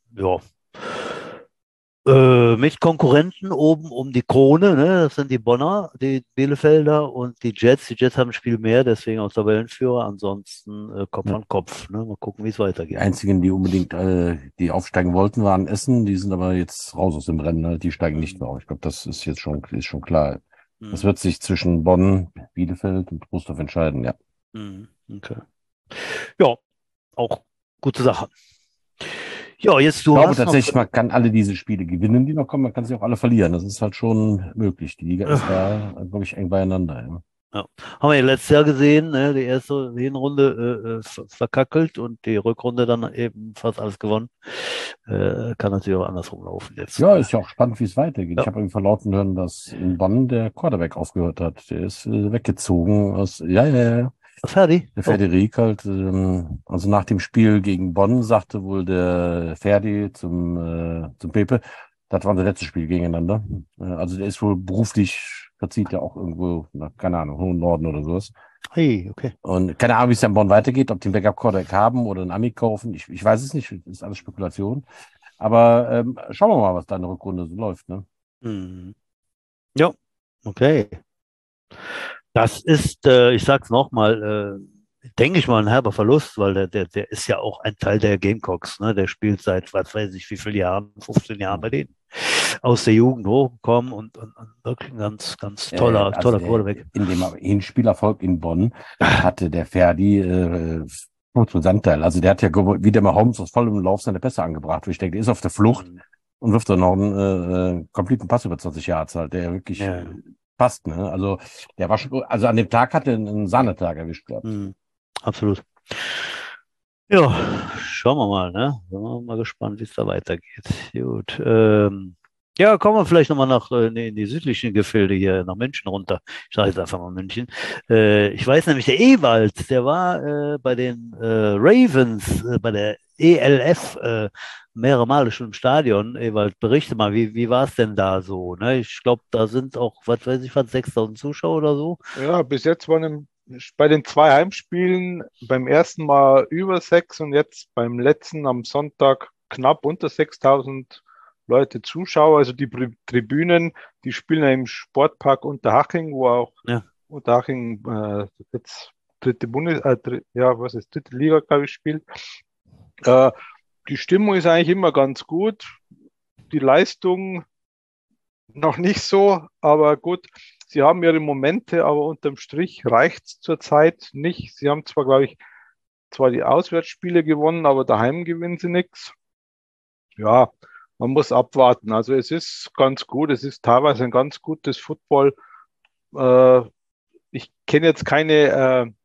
mit Konkurrenten oben um die Krone, ne? Das sind die Bonner, die Bielefelder und die Jets. Die Jets haben ein Spiel mehr, deswegen auch Tabellenführer. Ansonsten Kopf an Kopf. Ne? Mal gucken, wie es weitergeht. Die einzigen, die unbedingt die aufsteigen wollten, waren Essen. Die sind aber jetzt raus aus dem Rennen. Ne? Die steigen nicht mehr auf. Ich glaube, das ist jetzt schon klar. Das wird sich zwischen Bonn, Bielefeld und Trostorf entscheiden, ja. Okay. Ja, auch gute Sache. Ja, jetzt ich glaube tatsächlich, man kann alle diese Spiele gewinnen, die noch kommen. Man kann sie auch alle verlieren. Das ist halt schon möglich. Die Liga ist da, glaube ich, eng beieinander. Ja. Haben wir ja letztes Jahr gesehen, ne? Die erste Hinrunde verkackelt und die Rückrunde dann eben fast alles gewonnen. Kann natürlich auch andersrum laufen jetzt. Ja, ist ja auch spannend, wie es weitergeht. Ja. Ich habe irgendwie verlauten hören, dass in Bonn der Quarterback aufgehört hat. Der ist weggezogen aus, Ferdi? Der Ferderic halt, also nach dem Spiel gegen Bonn sagte wohl der Ferdi zum Pepe, das war unser letztes Spiel gegeneinander. Also der ist wohl beruflich, verzieht ja auch irgendwo, keine Ahnung, hohen Norden oder sowas. Hey, okay. Und keine Ahnung, wie es in Bonn weitergeht, ob die einen Backup-Quarterback haben oder einen Ami kaufen. Ich weiß es nicht, das ist alles Spekulation. Aber schauen wir mal, was da in der Rückrunde so läuft. Ne? Ja, okay. Das ist, ich sag's nochmal, denke ich mal, ein herber Verlust, weil der ist ja auch ein Teil der Gamecocks, ne? Der spielt seit, was weiß ich, wie vielen Jahren, 15 Jahren bei denen, aus der Jugend hochgekommen und wirklich ein ganz toller Quarterback. In dem Hinspielerfolg in Bonn hatte der Ferdi Anteil. Also der hat ja wieder mal Holmes aus vollem Lauf seine Pässe angebracht. Ich denke, der ist auf der Flucht und wirft dann noch einen kompletten Pass über 20 Yards halt, der wirklich passt, ne? Also der war schon, also an dem Tag hat er einen Sahnetag erwischt gehabt. Absolut. Ja, schauen wir mal, ne? Sind wir mal gespannt, wie es da weitergeht. Gut. Ja, kommen wir vielleicht nochmal in die südlichen Gefilde hier, nach München runter. Ich sage jetzt einfach mal München. Ich weiß nämlich, der Ewald, der war bei den Ravens, bei der ELF, mehrere Male schon im Stadion. Ewald, berichte mal, wie war es denn da so? Ne? Ich glaube, da sind auch, was weiß ich, fast 6.000 Zuschauer oder so. Ja, bis jetzt waren bei den 2 Heimspielen beim ersten Mal über 6 und jetzt beim letzten am Sonntag knapp unter 6.000 Leute Zuschauer. Also die Tribünen, die spielen ja im Sportpark Unterhaching, wo auch Unterhaching jetzt dritte Liga, glaube ich, spielt. Die Stimmung ist eigentlich immer ganz gut. Die Leistung noch nicht so, aber gut. Sie haben ihre Momente, aber unterm Strich reicht es zurzeit nicht. Sie haben zwar, glaube ich, die Auswärtsspiele gewonnen, aber daheim gewinnen sie nichts. Ja, man muss abwarten. Also es ist ganz gut. Es ist teilweise ein ganz gutes Football. Ich kenne jetzt keine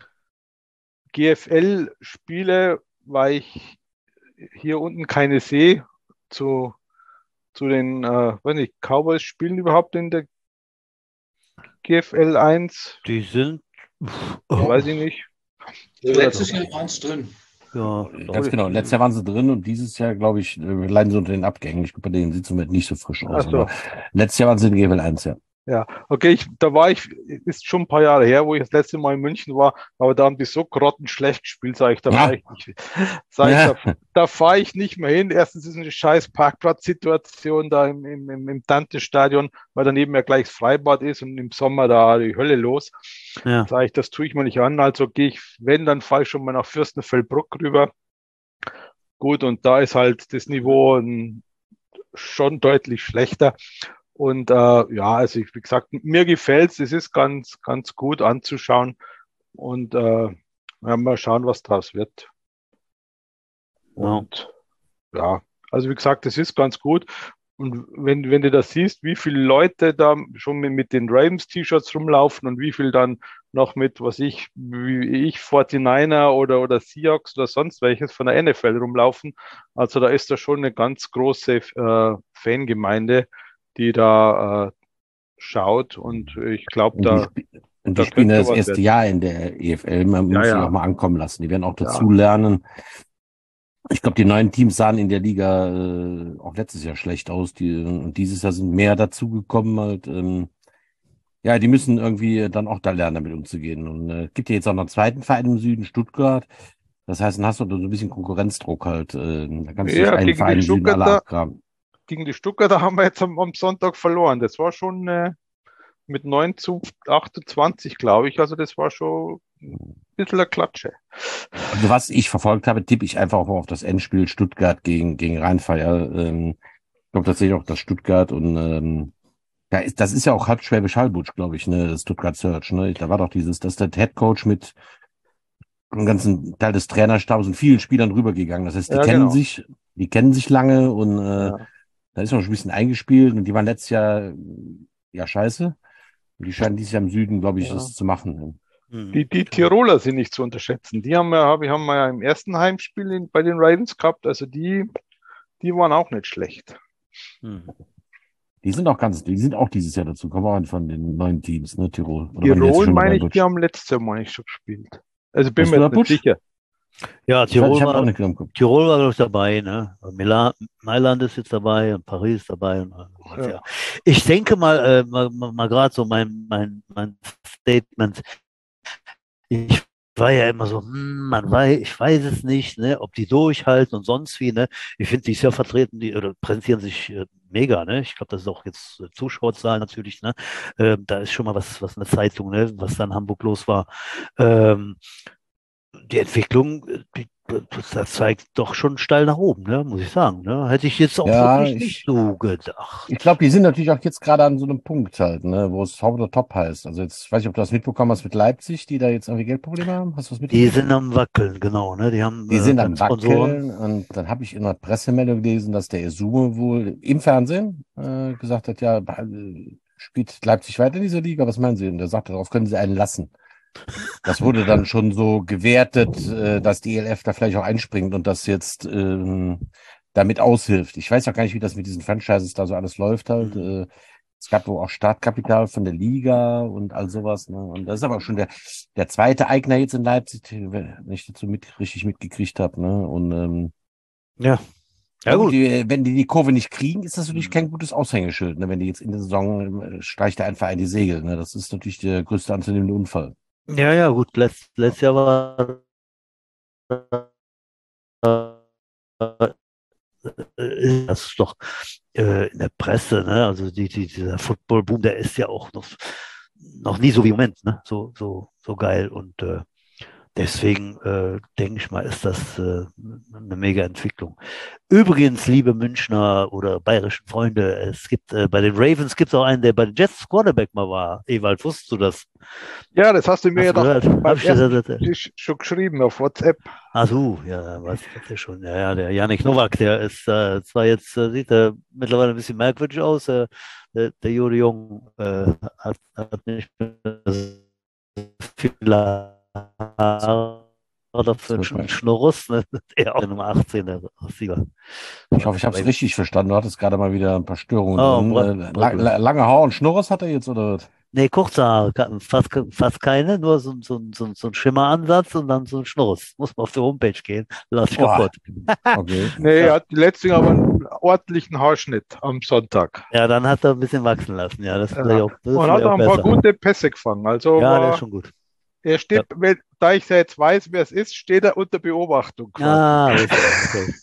GFL-Spiele, weil ich hier unten keine sehe. Zu den Cowboys spielen überhaupt in der GFL 1. Die sind Weiß ich nicht. Letztes Jahr waren es drin. Ja, Ganz genau. Letztes Jahr waren sie drin und dieses Jahr, glaube ich, leiden sie unter den Abgängen. Ich glaube, bei denen sieht es im Moment nicht so frisch aus. Ach so. Aber letztes Jahr waren sie in GWL 1, ja. Ja, okay, ist schon ein paar Jahre her, wo ich das letzte Mal in München war, aber da haben die so grottenschlecht gespielt, sage ich, da Ja. fahre ich nicht, da fahre ich nicht mehr hin. Erstens ist eine scheiß Parkplatzsituation da im Dante-Stadion, weil daneben ja gleich das Freibad ist und im Sommer da die Hölle los. Ja. Sage ich, das tue ich mir nicht an, also gehe ich, wenn, dann fahre ich schon mal nach Fürstenfeldbruck rüber. Gut, und da ist halt das Niveau schon deutlich schlechter. Und ja, also wie gesagt, mir gefällt es ist ganz, ganz gut anzuschauen. Und mal schauen, was draus wird. Und ja, also wie gesagt, es ist ganz gut. Und wenn du das siehst, wie viele Leute da schon mit den Ravens-T-Shirts rumlaufen und wie viel dann noch mit, wie ich 49er oder Seahawks oder sonst welches von der NFL rumlaufen. Also da ist da schon eine ganz große Fangemeinde, die da schaut, und ich glaube, Und die spielen das erste Jahr in der EFL. Man muss sie auch mal ankommen lassen. Die werden auch dazu lernen. Ich glaube, die neuen Teams sahen in der Liga auch letztes Jahr schlecht aus. Und dieses Jahr sind mehr dazugekommen. Halt, ja, die müssen irgendwie dann auch da lernen, damit umzugehen. Und es gibt ja jetzt auch noch einen zweiten Verein im Süden, Stuttgart. Das heißt, dann hast du so ein bisschen Konkurrenzdruck halt. Da kannst du nicht einen Verein im Süden alle abgraben. Gegen die Stuttgarter haben wir jetzt am Sonntag verloren. Das war schon mit 9-28, glaube ich. Also das war schon ein bisschen eine Klatsche. Also was ich verfolgt habe, tippe ich einfach auch auf das Endspiel Stuttgart gegen Rheinfeier. Ich glaube tatsächlich auch, dass Stuttgart und das ist ja auch halb Schwäbisch Hallbutsch, glaube ich, ne, das Stuttgart Search. Ne? Da war doch dass der Headcoach mit einem ganzen Teil des Trainerstabs und vielen Spielern rübergegangen. Das heißt, die kennen sich lange und da ist noch ein bisschen eingespielt und die waren letztes Jahr ja scheiße. Und die scheinen dieses Jahr im Süden, glaube ich, das zu machen. Die Tiroler sind nicht zu unterschätzen. Die haben wir ja im ersten Heimspiel bei den Ravens gehabt. Also die waren auch nicht schlecht. Die sind auch dieses Jahr dazu gekommen von den neuen Teams, ne, Tirol. Tirol, meine ich, die haben letztes Jahr mal nicht schon gespielt. Also bin mir nicht sicher. Ja, Tirol war glaube ich dabei, ne? Mailand ist jetzt dabei und Paris ist dabei. Und, ja. Ich denke mal gerade so mein Statement. Ich war ja immer so, ich weiß es nicht, ne, ob die durchhalten und sonst wie, ne. Ich finde, dieses Jahr vertreten oder präsentieren sich mega, ne. Ich glaube, das ist auch jetzt Zuschauerzahl natürlich, ne. Da ist schon mal was eine Zeitung, ne, was da in Hamburg los war. Die Entwicklung, das zeigt doch schon steil nach oben, ne, muss ich sagen. Ne? Hätte ich jetzt auch wirklich nicht so gedacht. Ich glaube, die sind natürlich auch jetzt gerade an so einem Punkt halt, ne, wo es Top oder Top heißt. Also jetzt weiß ich, ob du das mitbekommen hast mit Leipzig, die da jetzt irgendwie Geldprobleme haben. Hast du was mitbekommen? Die sind am Wackeln, genau. Ne? Die sind am Wackeln und dann habe ich in einer Pressemeldung gelesen, dass der Esume wohl im Fernsehen gesagt hat, ja, spielt Leipzig weiter in dieser Liga? Was meinen Sie? Und er sagte, darauf können Sie einen lassen. Das wurde dann schon so gewertet, dass die ELF da vielleicht auch einspringt und das jetzt damit aushilft. Ich weiß auch gar nicht, wie das mit diesen Franchises da so alles läuft halt. Es gab wohl auch Startkapital von der Liga und all sowas. Ne? Und das ist aber auch schon der zweite Eigner jetzt in Leipzig, wenn ich dazu richtig mitgekriegt habe. Ne? Und ja. Ja, gut. Wenn die Kurve nicht kriegen, ist das natürlich kein gutes Aushängeschild. Ne? Wenn die jetzt in der Saison streicht der ein Verein die Segel. Ne? Das ist natürlich der größte anzunehmende Unfall. Ja, gut. Letztes Jahr war das ist doch in der Presse, ne? Also dieser Football-Boom, der ist ja auch noch nie so wie im Moment, ne? So geil. Und deswegen denke ich mal, ist das eine mega Entwicklung. Übrigens, liebe Münchner oder bayerischen Freunde, es gibt bei den Ravens gibt es auch einen, der bei den Jets Quarterback mal war. Ewald, wusstest du das? Ja, das hast du mir ja schon geschrieben auf WhatsApp. Ach so, ja, was hat der schon? Ja, der Yannick Nowak, der ist zwar jetzt, sieht er mittlerweile ein bisschen merkwürdig aus, der Juri Jung hat nicht mehr viel dafür einen Schnurrus, ne? Er auch Nummer 18, der Sieger. Ich hoffe, ich habe es richtig verstanden. Du hattest gerade mal wieder ein paar Störungen drin. Lange Haar und Schnurres hat er jetzt, oder? Nee, kurze Haare, fast keine, nur so ein Schimmeransatz und dann so ein Schnuss. Muss man auf die Homepage gehen, lass ich Boah, kaputt. okay. Nee, er Ja. hat letztlich aber einen ordentlichen Haarschnitt am Sonntag. Ja, dann hat er ein bisschen wachsen lassen. Ja, Ja. das ist Und hat vielleicht auch auch ein paar besser. gute Pässe gefangen. Also Ja, der ist war, schon gut. er Ja. steht, da ich ja jetzt weiß, wer es ist, steht er unter Beobachtung quasi. Ah, richtig, okay.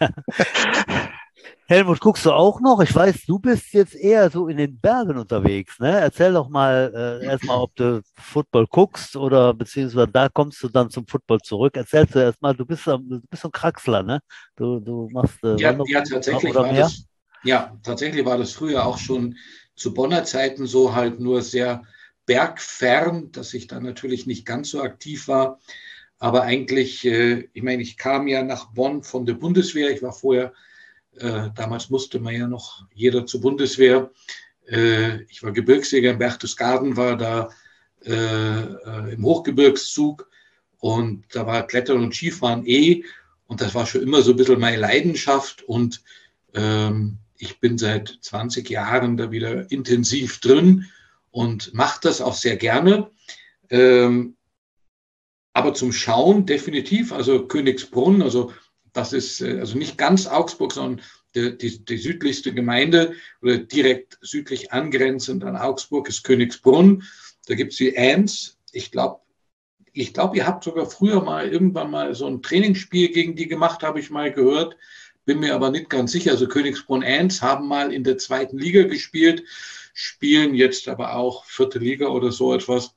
Helmut, guckst du auch noch? Ich weiß, du bist jetzt eher so in den Bergen unterwegs, ne? Erzähl doch mal erstmal, ob du Football guckst oder beziehungsweise da kommst du dann zum Football zurück. Erzählst du erstmal, du bist so ein Kraxler, ne? Du machst Ja, Wanderungen tatsächlich oder war mehr? das, ja, tatsächlich war das früher auch schon zu Bonner Zeiten so, halt nur sehr bergfern, dass ich dann natürlich nicht ganz so aktiv war. Aber eigentlich, ich meine, ich kam ja nach Bonn von der Bundeswehr. Ich war vorher, damals musste man ja noch jeder zur Bundeswehr. Ich war Gebirgsjäger in Berchtesgaden, war da im Hochgebirgszug und da war Klettern und Skifahren und das war schon immer so ein bisschen meine Leidenschaft und ich bin seit 20 Jahren da wieder intensiv drin und mache das auch sehr gerne. Ähm, aber zum Schauen definitiv, also Königsbrunn, also das ist also nicht ganz Augsburg, sondern die südlichste Gemeinde oder direkt südlich angrenzend an Augsburg ist Königsbrunn. Da gibt es die Ants. Ich glaube, ihr habt sogar früher mal irgendwann mal so ein Trainingsspiel gegen die gemacht, habe ich mal gehört. Bin mir aber nicht ganz sicher. Also Königsbrunn Ants haben mal in der 2. Liga gespielt, spielen jetzt aber auch 4. Liga oder so etwas.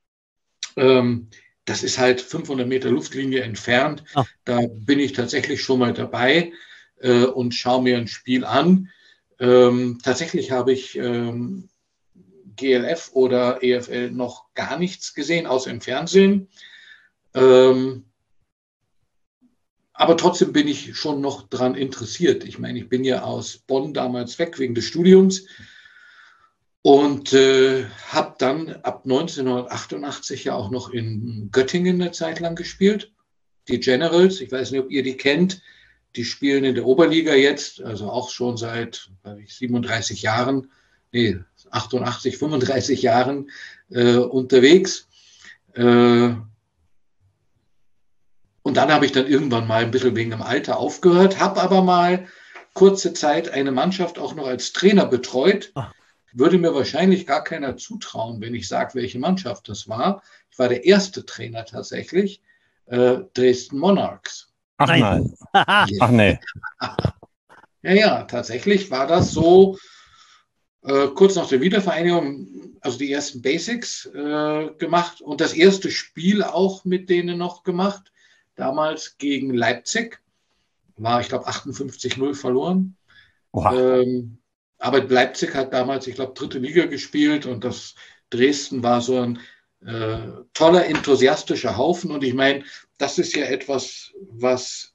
Das ist halt 500 Meter Luftlinie entfernt. Ah, Da bin ich tatsächlich schon mal dabei und schaue mir ein Spiel an. Tatsächlich habe ich GLF oder EFL noch gar nichts gesehen, außer im Fernsehen. Ähm, aber trotzdem bin ich schon noch dran interessiert. Ich meine, ich bin ja aus Bonn damals weg wegen des Studiums und habe dann ab 1988 ja auch noch in Göttingen eine Zeit lang gespielt. Die Generals, ich weiß nicht, ob ihr die kennt, die spielen in der Oberliga jetzt, also auch schon seit 37 Jahren, nee, 88, 35 Jahren unterwegs. Und dann habe ich dann irgendwann mal ein bisschen wegen dem Alter aufgehört, habe aber mal kurze Zeit eine Mannschaft auch noch als Trainer betreut. ah, Würde mir wahrscheinlich gar keiner zutrauen, wenn ich sage, welche Mannschaft das war. Ich war der erste Trainer tatsächlich, Dresden Monarchs. Ach nein. nein. Ach nee. Ja, tatsächlich war das so kurz nach der Wiedervereinigung, also die ersten Basics gemacht und das erste Spiel auch mit denen noch gemacht. Damals gegen Leipzig. War, ich glaube, 58-0 verloren. Oha. Aber Leipzig hat damals, ich glaube, 3. Liga gespielt und das Dresden war so ein toller, enthusiastischer Haufen. Und ich meine, das ist ja etwas, was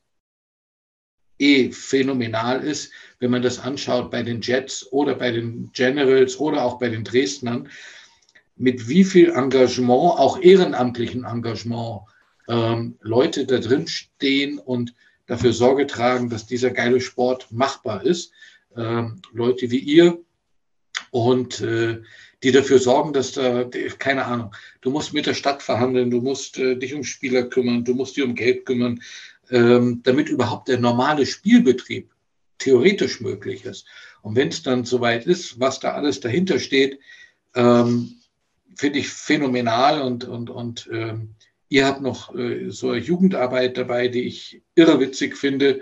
phänomenal ist, wenn man das anschaut bei den Jets oder bei den Generals oder auch bei den Dresdnern, mit wie viel Engagement, auch ehrenamtlichen Engagement, Leute da drin stehen und dafür Sorge tragen, dass dieser geile Sport machbar ist. Leute wie ihr und die dafür sorgen, dass da, keine Ahnung, du musst mit der Stadt verhandeln, du musst dich um Spieler kümmern, du musst dich um Geld kümmern, damit überhaupt der normale Spielbetrieb theoretisch möglich ist. Und wenn es dann soweit ist, was da alles dahinter steht, finde ich phänomenal und ihr habt noch so eine Jugendarbeit dabei, die ich irrewitzig finde.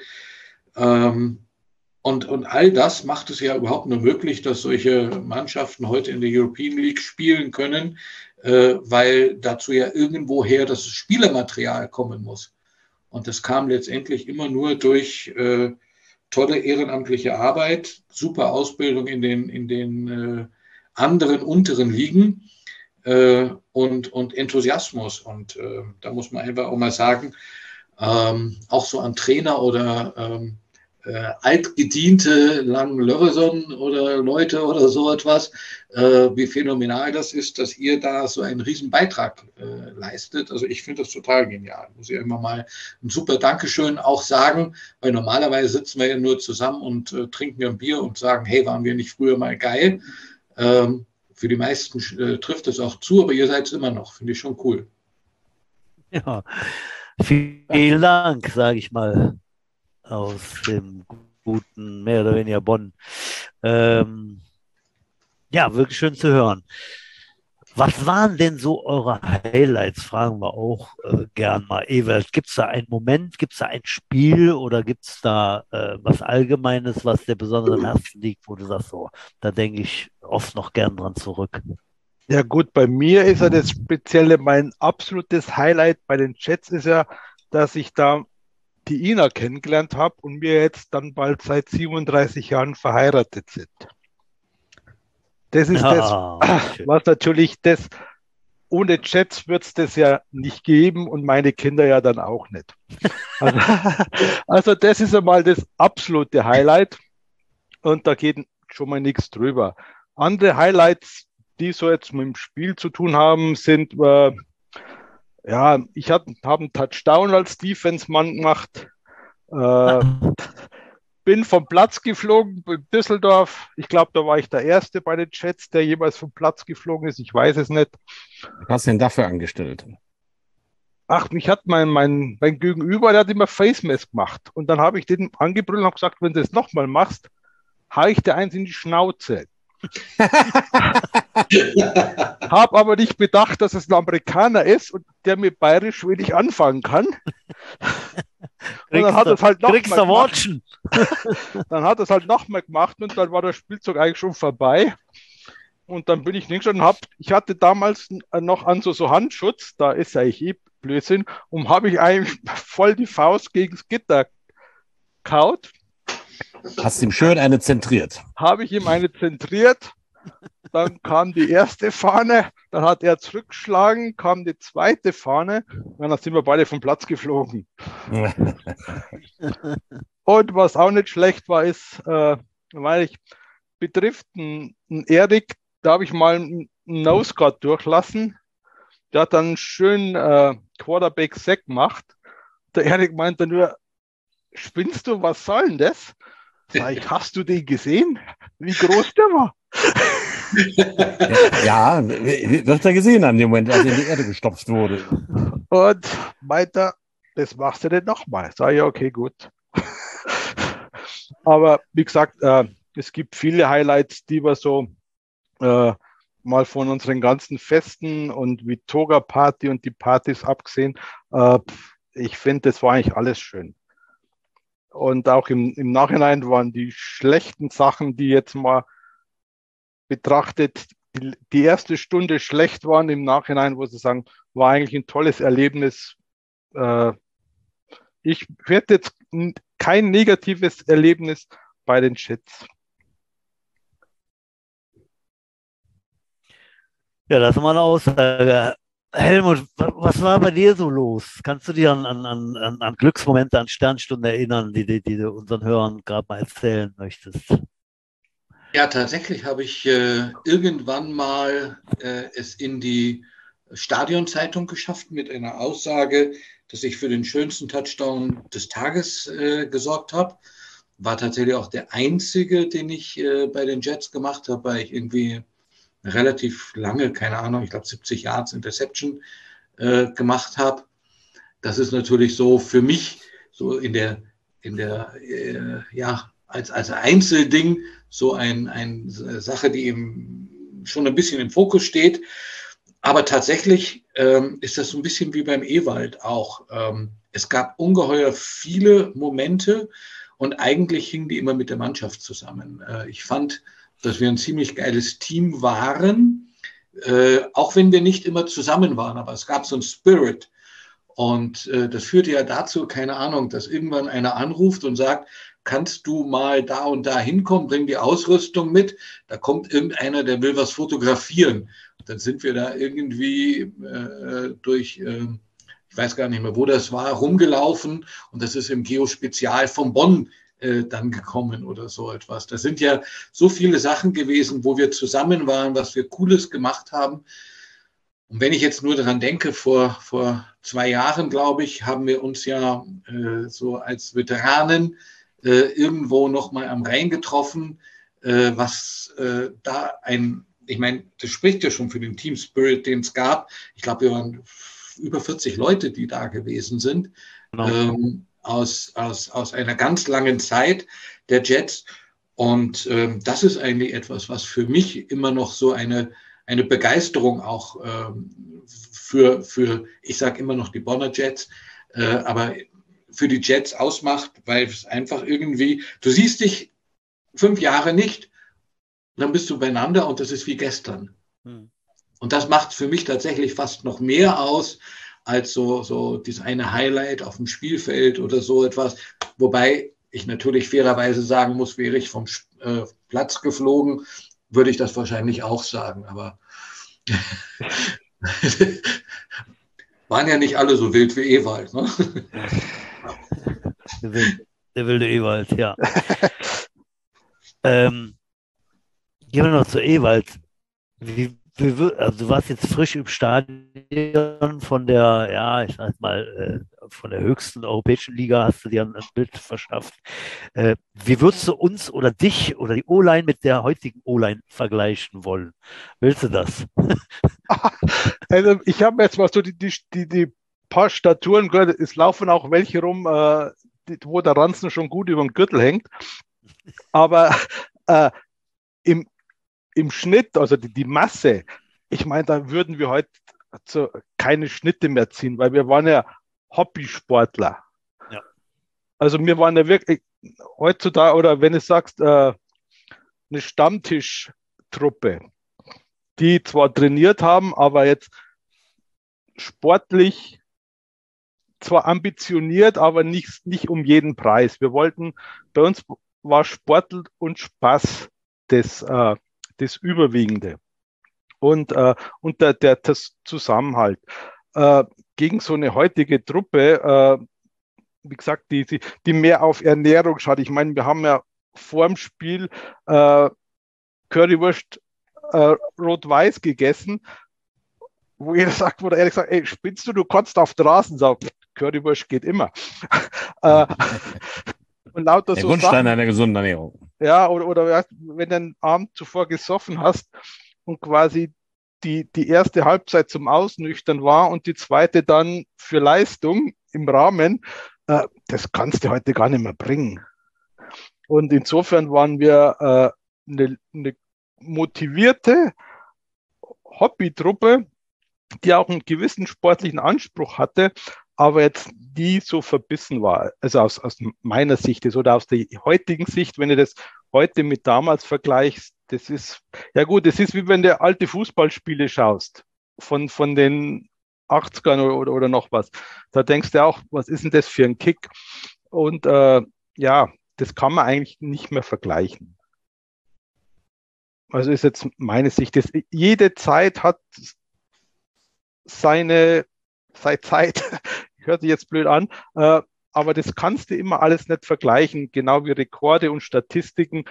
Und all das macht es ja überhaupt nur möglich, dass solche Mannschaften heute in der European League spielen können, weil dazu ja irgendwoher das Spielermaterial kommen muss. Und das kam letztendlich immer nur durch tolle ehrenamtliche Arbeit, super Ausbildung in den anderen unteren Ligen und Enthusiasmus. Und da muss man einfach auch mal sagen, auch so an Trainer oder altgediente Langen-Lörreson oder Leute oder so etwas, wie phänomenal das ist, dass ihr da so einen riesen Beitrag leistet. Also ich finde das total genial. Muss ich immer mal ein super Dankeschön auch sagen, weil normalerweise sitzen wir ja nur zusammen und trinken ein Bier und sagen, hey, waren wir nicht früher mal geil? für die meisten trifft es auch zu, aber ihr seid es immer noch, finde ich schon cool. Ja, vielen Dank, sage ich mal, aus dem guten, mehr oder weniger Bonn. Ja, wirklich schön zu hören. Was waren denn so eure Highlights? Fragen wir auch gern mal. Ewald, gibt es da einen Moment, gibt es da ein Spiel oder gibt es da was Allgemeines, was dir besonders am Herzen liegt, wo du sagst, so, da denke ich oft noch gern dran zurück? Ja gut, bei mir ist ja das Spezielle, mein absolutes Highlight bei den Jets ist ja, dass ich da die Ina kennengelernt habe und wir jetzt dann bald seit 37 Jahren verheiratet sind. Das ist das, Schön. was natürlich das, ohne Jets wird es das ja nicht geben und meine Kinder ja dann auch nicht. Also, also das ist einmal das absolute Highlight und da geht schon mal nichts drüber. Andere Highlights, die so jetzt mit dem Spiel zu tun haben, sind, ja, ich habe einen Touchdown als Defense-Mann gemacht. Bin vom Platz geflogen in Düsseldorf. Ich glaube, da war ich der Erste bei den Jets, der jemals vom Platz geflogen ist. Ich weiß es nicht. Was hast du denn dafür angestellt? Ach, mich hat mein Gegenüber, der hat immer Face Mask gemacht. Und dann habe ich den angebrüllt und habe gesagt, wenn du das nochmal machst, hau ich dir eins in die Schnauze. Habe aber nicht bedacht, dass es ein Amerikaner ist und der mit Bayerisch wenig anfangen kann. Und dann hat es halt noch mal gemacht. Dann hat es halt nochmal gemacht und dann war der Spielzug eigentlich schon vorbei. Und dann bin ich hingegangen und ich hatte damals noch an so Handschutz, da ist eigentlich Blödsinn, und habe ich eigentlich voll die Faust gegen das Gitter gehauen. Hast ihm schön eine zentriert. Habe ich ihm eine zentriert. Dann kam die erste Fahne, dann hat er zurückgeschlagen, kam die zweite Fahne, und dann sind wir beide vom Platz geflogen. Und was auch nicht schlecht war, ist, weil ich betrifft einen Erik, da habe ich mal einen Nose Guard durchlassen. Der hat dann schön Quarterback-Sack gemacht. Der Erik meinte nur, spinnst du, was soll denn das? Sag ich, hast du den gesehen? Wie groß der war? Ja, wird er gesehen haben, im Moment, als er in die Erde gestopft wurde. Und meinte, das machst du denn nochmal. Sag ich, okay, gut. Aber wie gesagt, es gibt viele Highlights, die wir so mal von unseren ganzen Festen und wie Toga-Party und die Partys abgesehen. Ich finde, das war eigentlich alles schön. Und auch im Nachhinein waren die schlechten Sachen, die jetzt mal betrachtet, die erste Stunde schlecht waren, im Nachhinein, wo sie sagen, war eigentlich ein tolles Erlebnis. Ich werde jetzt kein negatives Erlebnis bei den Jets. Ja, das ist mal eine Aussage. Helmut, was war bei dir so los? Kannst du dich an Glücksmomente, an Sternstunden erinnern, die du unseren Hörern gerade mal erzählen möchtest? Ja, tatsächlich habe ich irgendwann mal es in die Stadionzeitung geschafft mit einer Aussage, dass ich für den schönsten Touchdown des Tages gesorgt habe. War tatsächlich auch der einzige, den ich bei den Jets gemacht habe, weil ich irgendwie relativ lange, keine Ahnung, ich glaube 70 Yards Interception gemacht habe. Das ist natürlich so für mich so in der ja, als Einzelding so eine Sache, die eben schon ein bisschen im Fokus steht. Aber tatsächlich ist das so ein bisschen wie beim Ewald auch. Es gab ungeheuer viele Momente und eigentlich hingen die immer mit der Mannschaft zusammen. Ich fand, dass wir ein ziemlich geiles Team waren, auch wenn wir nicht immer zusammen waren, aber es gab so einen Spirit. Und das führte ja dazu, keine Ahnung, dass irgendwann einer anruft und sagt, kannst du mal da und da hinkommen, bring die Ausrüstung mit, da kommt irgendeiner, der will was fotografieren. Dann sind wir da irgendwie durch, ich weiß gar nicht mehr, wo das war, rumgelaufen und das ist im Geospezial von Bonn dann gekommen oder so etwas. Das sind ja so viele Sachen gewesen, wo wir zusammen waren, was wir Cooles gemacht haben. Und wenn ich jetzt nur daran denke, vor 2 Jahren, glaube ich, haben wir uns ja so als Veteranen irgendwo nochmal am Rhein getroffen, was da ein ich meine, das spricht ja schon für den Team Spirit, den es gab. Ich glaube, wir waren über 40 Leute, die da gewesen sind, Genau. aus einer ganz langen Zeit der Jets. Und das ist eigentlich etwas, was für mich immer noch so eine Begeisterung auch für, ich sage immer noch die Bonner Jets, aber für die Jets ausmacht, weil es einfach irgendwie, du siehst dich 5 Jahre nicht, dann bist du beieinander und das ist wie gestern. Hm. Und das macht für mich tatsächlich fast noch mehr aus, als so dieses eine Highlight auf dem Spielfeld oder so etwas. Wobei ich natürlich fairerweise sagen muss, wäre ich vom Platz geflogen, würde ich das wahrscheinlich auch sagen. Aber waren ja nicht alle so wild wie Ewald. Ne? Der wilde Ewald, ja. Gehen wir noch zu Ewald. Also du warst jetzt frisch im Stadion von der, ja, ich sag mal, von der höchsten europäischen Liga, hast du dir ein Bild verschafft. Wie würdest du uns oder dich oder die O-Line mit der heutigen O-Line vergleichen wollen? Willst du das? Also ich habe jetzt mal so die paar Staturen gehört, es laufen auch welche rum, wo der Ranzen schon gut über den Gürtel hängt. Aber im Schnitt, also die Masse, ich meine, da würden wir heute keine Schnitte mehr ziehen, weil wir waren ja Hobbysportler. Ja. Also wir waren ja wirklich heutzutage, oder wenn du sagst, eine Stammtischtruppe, die zwar trainiert haben, aber jetzt sportlich zwar ambitioniert, aber nicht um jeden Preis. Bei uns war Sport und Spaß das Überwiegende. Und das Zusammenhalt. Gegen so eine heutige Truppe, wie gesagt, die mehr auf Ernährung schaut. Ich meine, wir haben ja vor dem Spiel Currywurst rot-weiß gegessen, wo jeder sagt, wurde ehrlich gesagt, ey, spinnst du kannst auf den Rasen sagen, Currywurst geht immer. Und lauter Der so Grundstein Sachen. einer gesunden Ernährung. Ja, oder wenn du einen Abend zuvor gesoffen hast und quasi die erste Halbzeit zum Ausnüchtern war und die zweite dann für Leistung im Rahmen, das kannst du heute gar nicht mehr bringen. Und insofern waren wir eine motivierte Hobbytruppe, die auch einen gewissen sportlichen Anspruch hatte, aber jetzt nie so verbissen war. Also aus meiner Sicht ist, oder aus der heutigen Sicht, wenn du das heute mit damals vergleichst, das ist, ja gut, das ist wie wenn du alte Fußballspiele schaust, von den 80ern oder noch was. Da denkst du auch, was ist denn das für ein Kick? Und ja, das kann man eigentlich nicht mehr vergleichen. Also ist jetzt meine Sicht, jede Zeit hat seine Zeit, hört sich jetzt blöd an, aber das kannst du immer alles nicht vergleichen, genau wie Rekorde und Statistiken.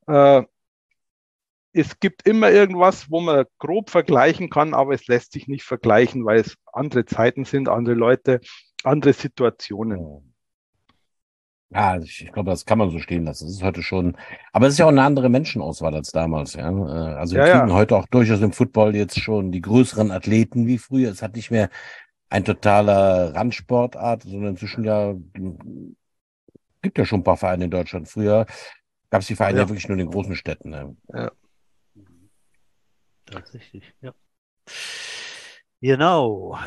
Es gibt immer irgendwas, wo man grob vergleichen kann, aber es lässt sich nicht vergleichen, weil es andere Zeiten sind, andere Leute, andere Situationen. Ja, ich glaube, das kann man so stehen lassen. Das ist heute schon, aber es ist ja auch eine andere Menschenauswahl als damals. Ja? Also wir kriegen heute auch durchaus im Football jetzt schon die größeren Athleten wie früher. Es hat nicht mehr ein totaler Randsportart, sondern inzwischen gibt ja schon ein paar Vereine in Deutschland. Früher gab es die Vereine ja wirklich nur in den großen Städten. Ne? Ja. Tatsächlich, ja. Genau.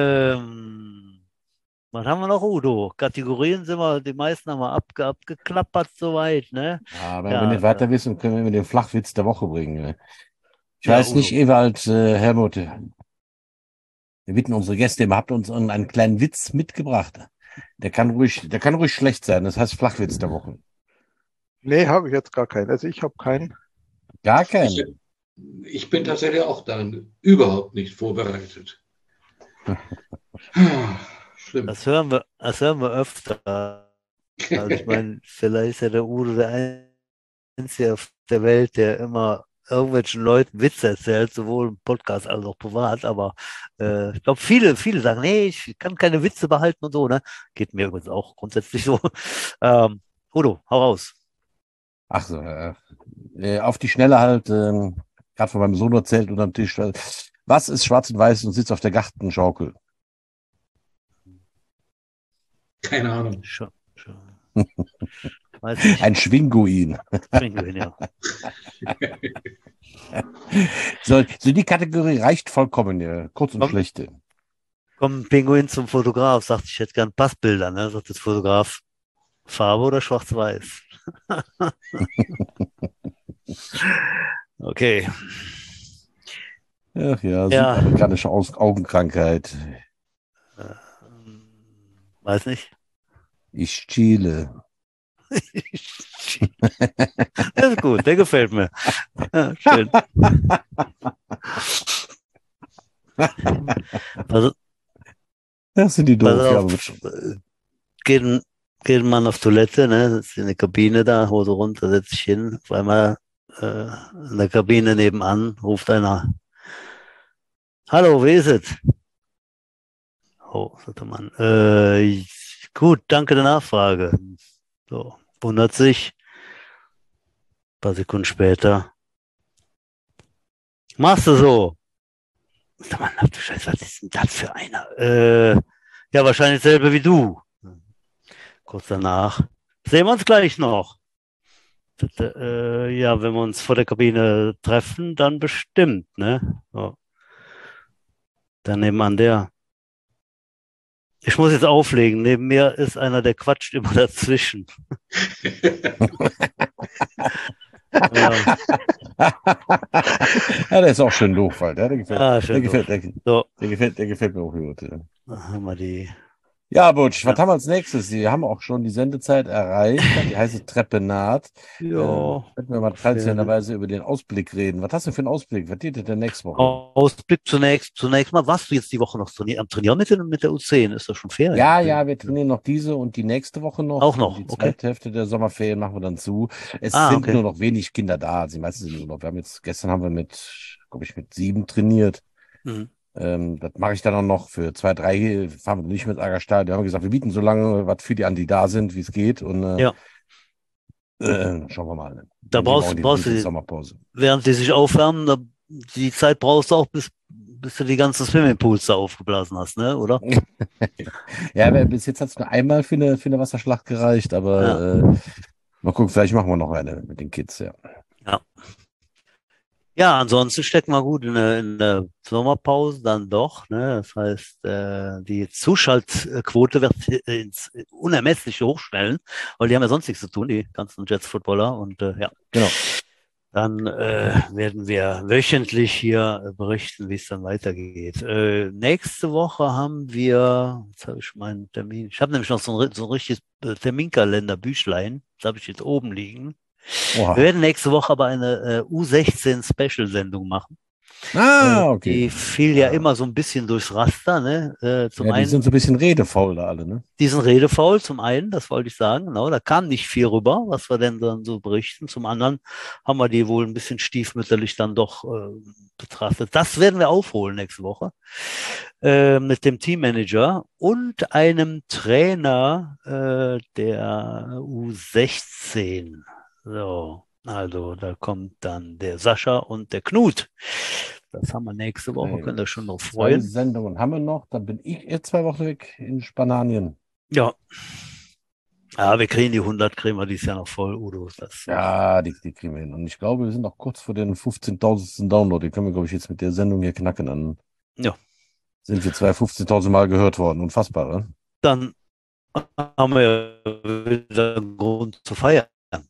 Was haben wir noch, Udo? Kategorien die meisten haben wir abgeklappert soweit, ne? Aber wenn wir nicht weiter wissen, können wir mit dem Flachwitz der Woche bringen. Ne? Ich weiß Udo. nicht, Ewald, Helmut, wir bitten unsere Gäste immer, habt ihr uns einen kleinen Witz mitgebracht? Der kann ruhig schlecht sein. Das heißt Flachwitz der Woche. Nee, habe ich jetzt gar keinen. Also ich habe keinen. Gar keinen. Ich bin tatsächlich auch dann überhaupt nicht vorbereitet. Schlimm. Das hören wir öfter. Also ich meine, vielleicht ist ja der Udo der Einzige auf der Welt, der immer irgendwelchen Leuten Witze erzählt, sowohl im Podcast als auch privat, aber ich glaube, viele sagen, nee, ich kann keine Witze behalten und so, ne? Geht mir übrigens auch grundsätzlich so. Udo, hau raus. Ach so, auf die Schnelle halt, gerade von meinem Sohn erzählt unterm Tisch. Was ist schwarz und weiß und sitzt auf der Gartenschaukel? Keine Ahnung. Schon. Weiß nicht. Ein Schwinguin. Pinguin, ja. So, die Kategorie reicht vollkommen, ja. Kurz und Komm. schlecht. Kommt ein Pinguin zum Fotograf, sagt, ich hätte gern Passbilder, ne? Sagt das Fotograf, Farbe oder schwarz-weiß? Okay. Ach ja, Ja. südamerikanische Augenkrankheit. Weiß nicht. Ich chiele. Das ist gut, der gefällt mir. Ja, schön. Das sind die doof. Ja, auf, geht ein Mann auf Toilette, ne? Das ist in der Kabine da, Hose runter, setzt sich hin. Auf einmal in der Kabine nebenan ruft einer: Hallo, wer ist es? Oh, sagt der Mann. Gut, danke der Nachfrage. So, wundert sich. Ein paar Sekunden später: Machst du so? Der Mann, ach du Scheiße, was ist denn das für einer? Ja, wahrscheinlich dasselbe wie du. Kurz danach: Sehen wir uns gleich noch? Ja, wenn wir uns vor der Kabine treffen, dann bestimmt, ne? So. Dann nebenan der: Ich muss jetzt auflegen. Neben mir ist einer, der quatscht immer dazwischen. Ja. Ja, der ist auch schön doof, halt. Ja, der gefällt, Schön doof. der gefällt mir auch gut. Ja. Da haben wir die. Ja, Butch, was haben wir als nächstes? Sie haben auch schon die Sendezeit erreicht. Die heiße Treppe naht. Ja. Könnten wir mal traditionellerweise über den Ausblick reden. Was hast du für einen Ausblick? Was geht denn nächste Woche? Ausblick zunächst mal. Warst du jetzt die Woche noch am Trainieren mit der U10? Ist das schon Ferien? Ja, wir trainieren noch diese und die nächste Woche noch. Auch noch, Die zweite Hälfte der Sommerferien machen wir dann zu. Es sind nur noch wenig Kinder da. Die meisten sind im Urlaub. Gestern haben wir mit 7 trainiert. Mhm. Das mache ich dann auch noch für 2, 3. Fahren wir nicht mit Aggerstahl. Wir haben gesagt, wir bieten so lange was für die an, die da sind, wie es geht. Und schauen wir mal. Da brauchst du Sommerpause. Während die sich aufwärmen, die Zeit brauchst du auch, bis du die ganzen Swimmingpools da aufgeblasen hast, ne? Oder? Ja, bis jetzt hat es nur einmal für eine Wasserschlacht gereicht, aber mal gucken, vielleicht machen wir noch eine mit den Kids, ja. Ja, ansonsten stecken wir gut in der Sommerpause dann doch, ne? Das heißt, die Zuschaltquote wird ins Unermessliche hochstellen, weil die haben ja sonst nichts zu tun, die ganzen Jets-Footballer. Und ja, genau. Dann werden wir wöchentlich hier berichten, wie es dann weitergeht. Nächste Woche haben wir, jetzt habe ich meinen Termin, ich habe nämlich noch so ein richtiges Terminkalender-Büchlein, das habe ich jetzt oben liegen. Oha. Wir werden nächste Woche aber eine U16-Special-Sendung machen. Okay. Die fiel ja immer so ein bisschen durchs Raster. Ne? Die sind so ein bisschen redefaul da alle, ne? Die sind redefaul, zum einen, das wollte ich sagen. Genau, da kam nicht viel rüber, was wir denn dann so berichten. Zum anderen haben wir die wohl ein bisschen stiefmütterlich dann doch betrachtet. Das werden wir aufholen nächste Woche mit dem Teammanager und einem Trainer der U16. So, also da kommt dann der Sascha und der Knut. Das haben wir nächste Woche, könnt ihr schon noch freuen. 2 Sendungen haben wir noch, dann bin ich jetzt 2 Wochen weg in Spanien. Ja. Ja, wir kriegen die 100, kriegen wir dieses Jahr noch voll, Udo. Ja, die kriegen wir hin. Und ich glaube, wir sind auch kurz vor den 15.000. Download. Die können wir, glaube ich, jetzt mit der Sendung hier knacken. Dann sind wir 15.000 Mal gehört worden. Unfassbar, oder? Dann haben wir ja wieder einen Grund zu feiern.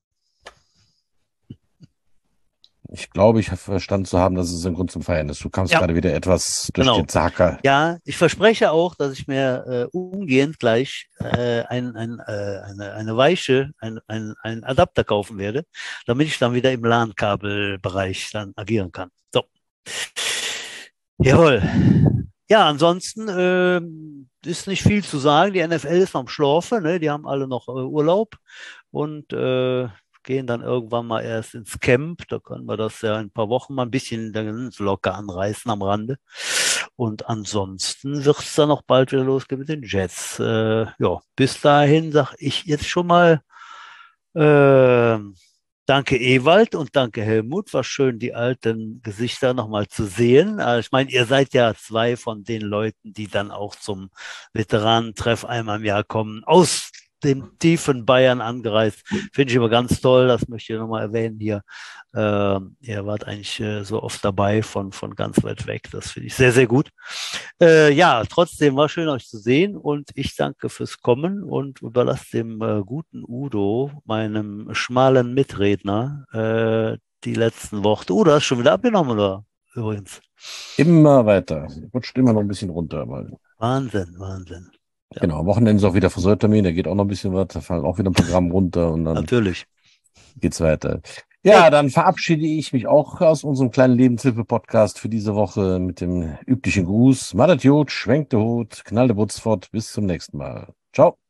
Ich glaube, ich habe verstanden zu haben, dass es ein Grund zum Feiern ist. Du kamst gerade wieder etwas durch den Zaker. Ja, ich verspreche auch, dass ich mir umgehend gleich eine Weiche, einen Adapter kaufen werde, damit ich dann wieder im LAN-Kabelbereich dann agieren kann. So. Jawohl. Ja, ansonsten ist nicht viel zu sagen. Die NFL ist noch am Schlafen, ne? Die haben alle noch Urlaub und gehen dann irgendwann mal erst ins Camp. Da können wir das ja in ein paar Wochen mal ein bisschen locker anreißen am Rande. Und ansonsten wird es dann noch bald wieder losgehen mit den Jets. Ja, bis dahin sage ich jetzt schon mal Danke Ewald und danke Helmut. War schön, die alten Gesichter nochmal zu sehen. Ich meine, ihr seid ja zwei von den Leuten, die dann auch zum Veteranentreff einmal im Jahr kommen, aus dem tiefen Bayern angereist. Finde ich immer ganz toll, das möchte ich nochmal erwähnen hier. Ihr wart eigentlich so oft dabei von ganz weit weg. Das finde ich sehr, sehr gut. Ja, trotzdem war schön, euch zu sehen und ich danke fürs Kommen und überlasse dem guten Udo, meinem schmalen Mitredner, die letzten Worte. Udo, hast du schon wieder abgenommen, oder? Übrigens. Immer weiter. Rutscht immer noch ein bisschen runter. Weil, Wahnsinn, Wahnsinn. Ja. Genau, am Wochenende ist auch wieder Friseurtermin, da geht auch noch ein bisschen was, da fallen auch wieder ein Programm runter und dann Natürlich. geht's weiter. Ja, dann verabschiede ich mich auch aus unserem kleinen Lebenshilfe-Podcast für diese Woche mit dem üblichen Gruß. Madet Jod, schwenkt der Hut, knallt der Butz fort. Bis zum nächsten Mal. Ciao.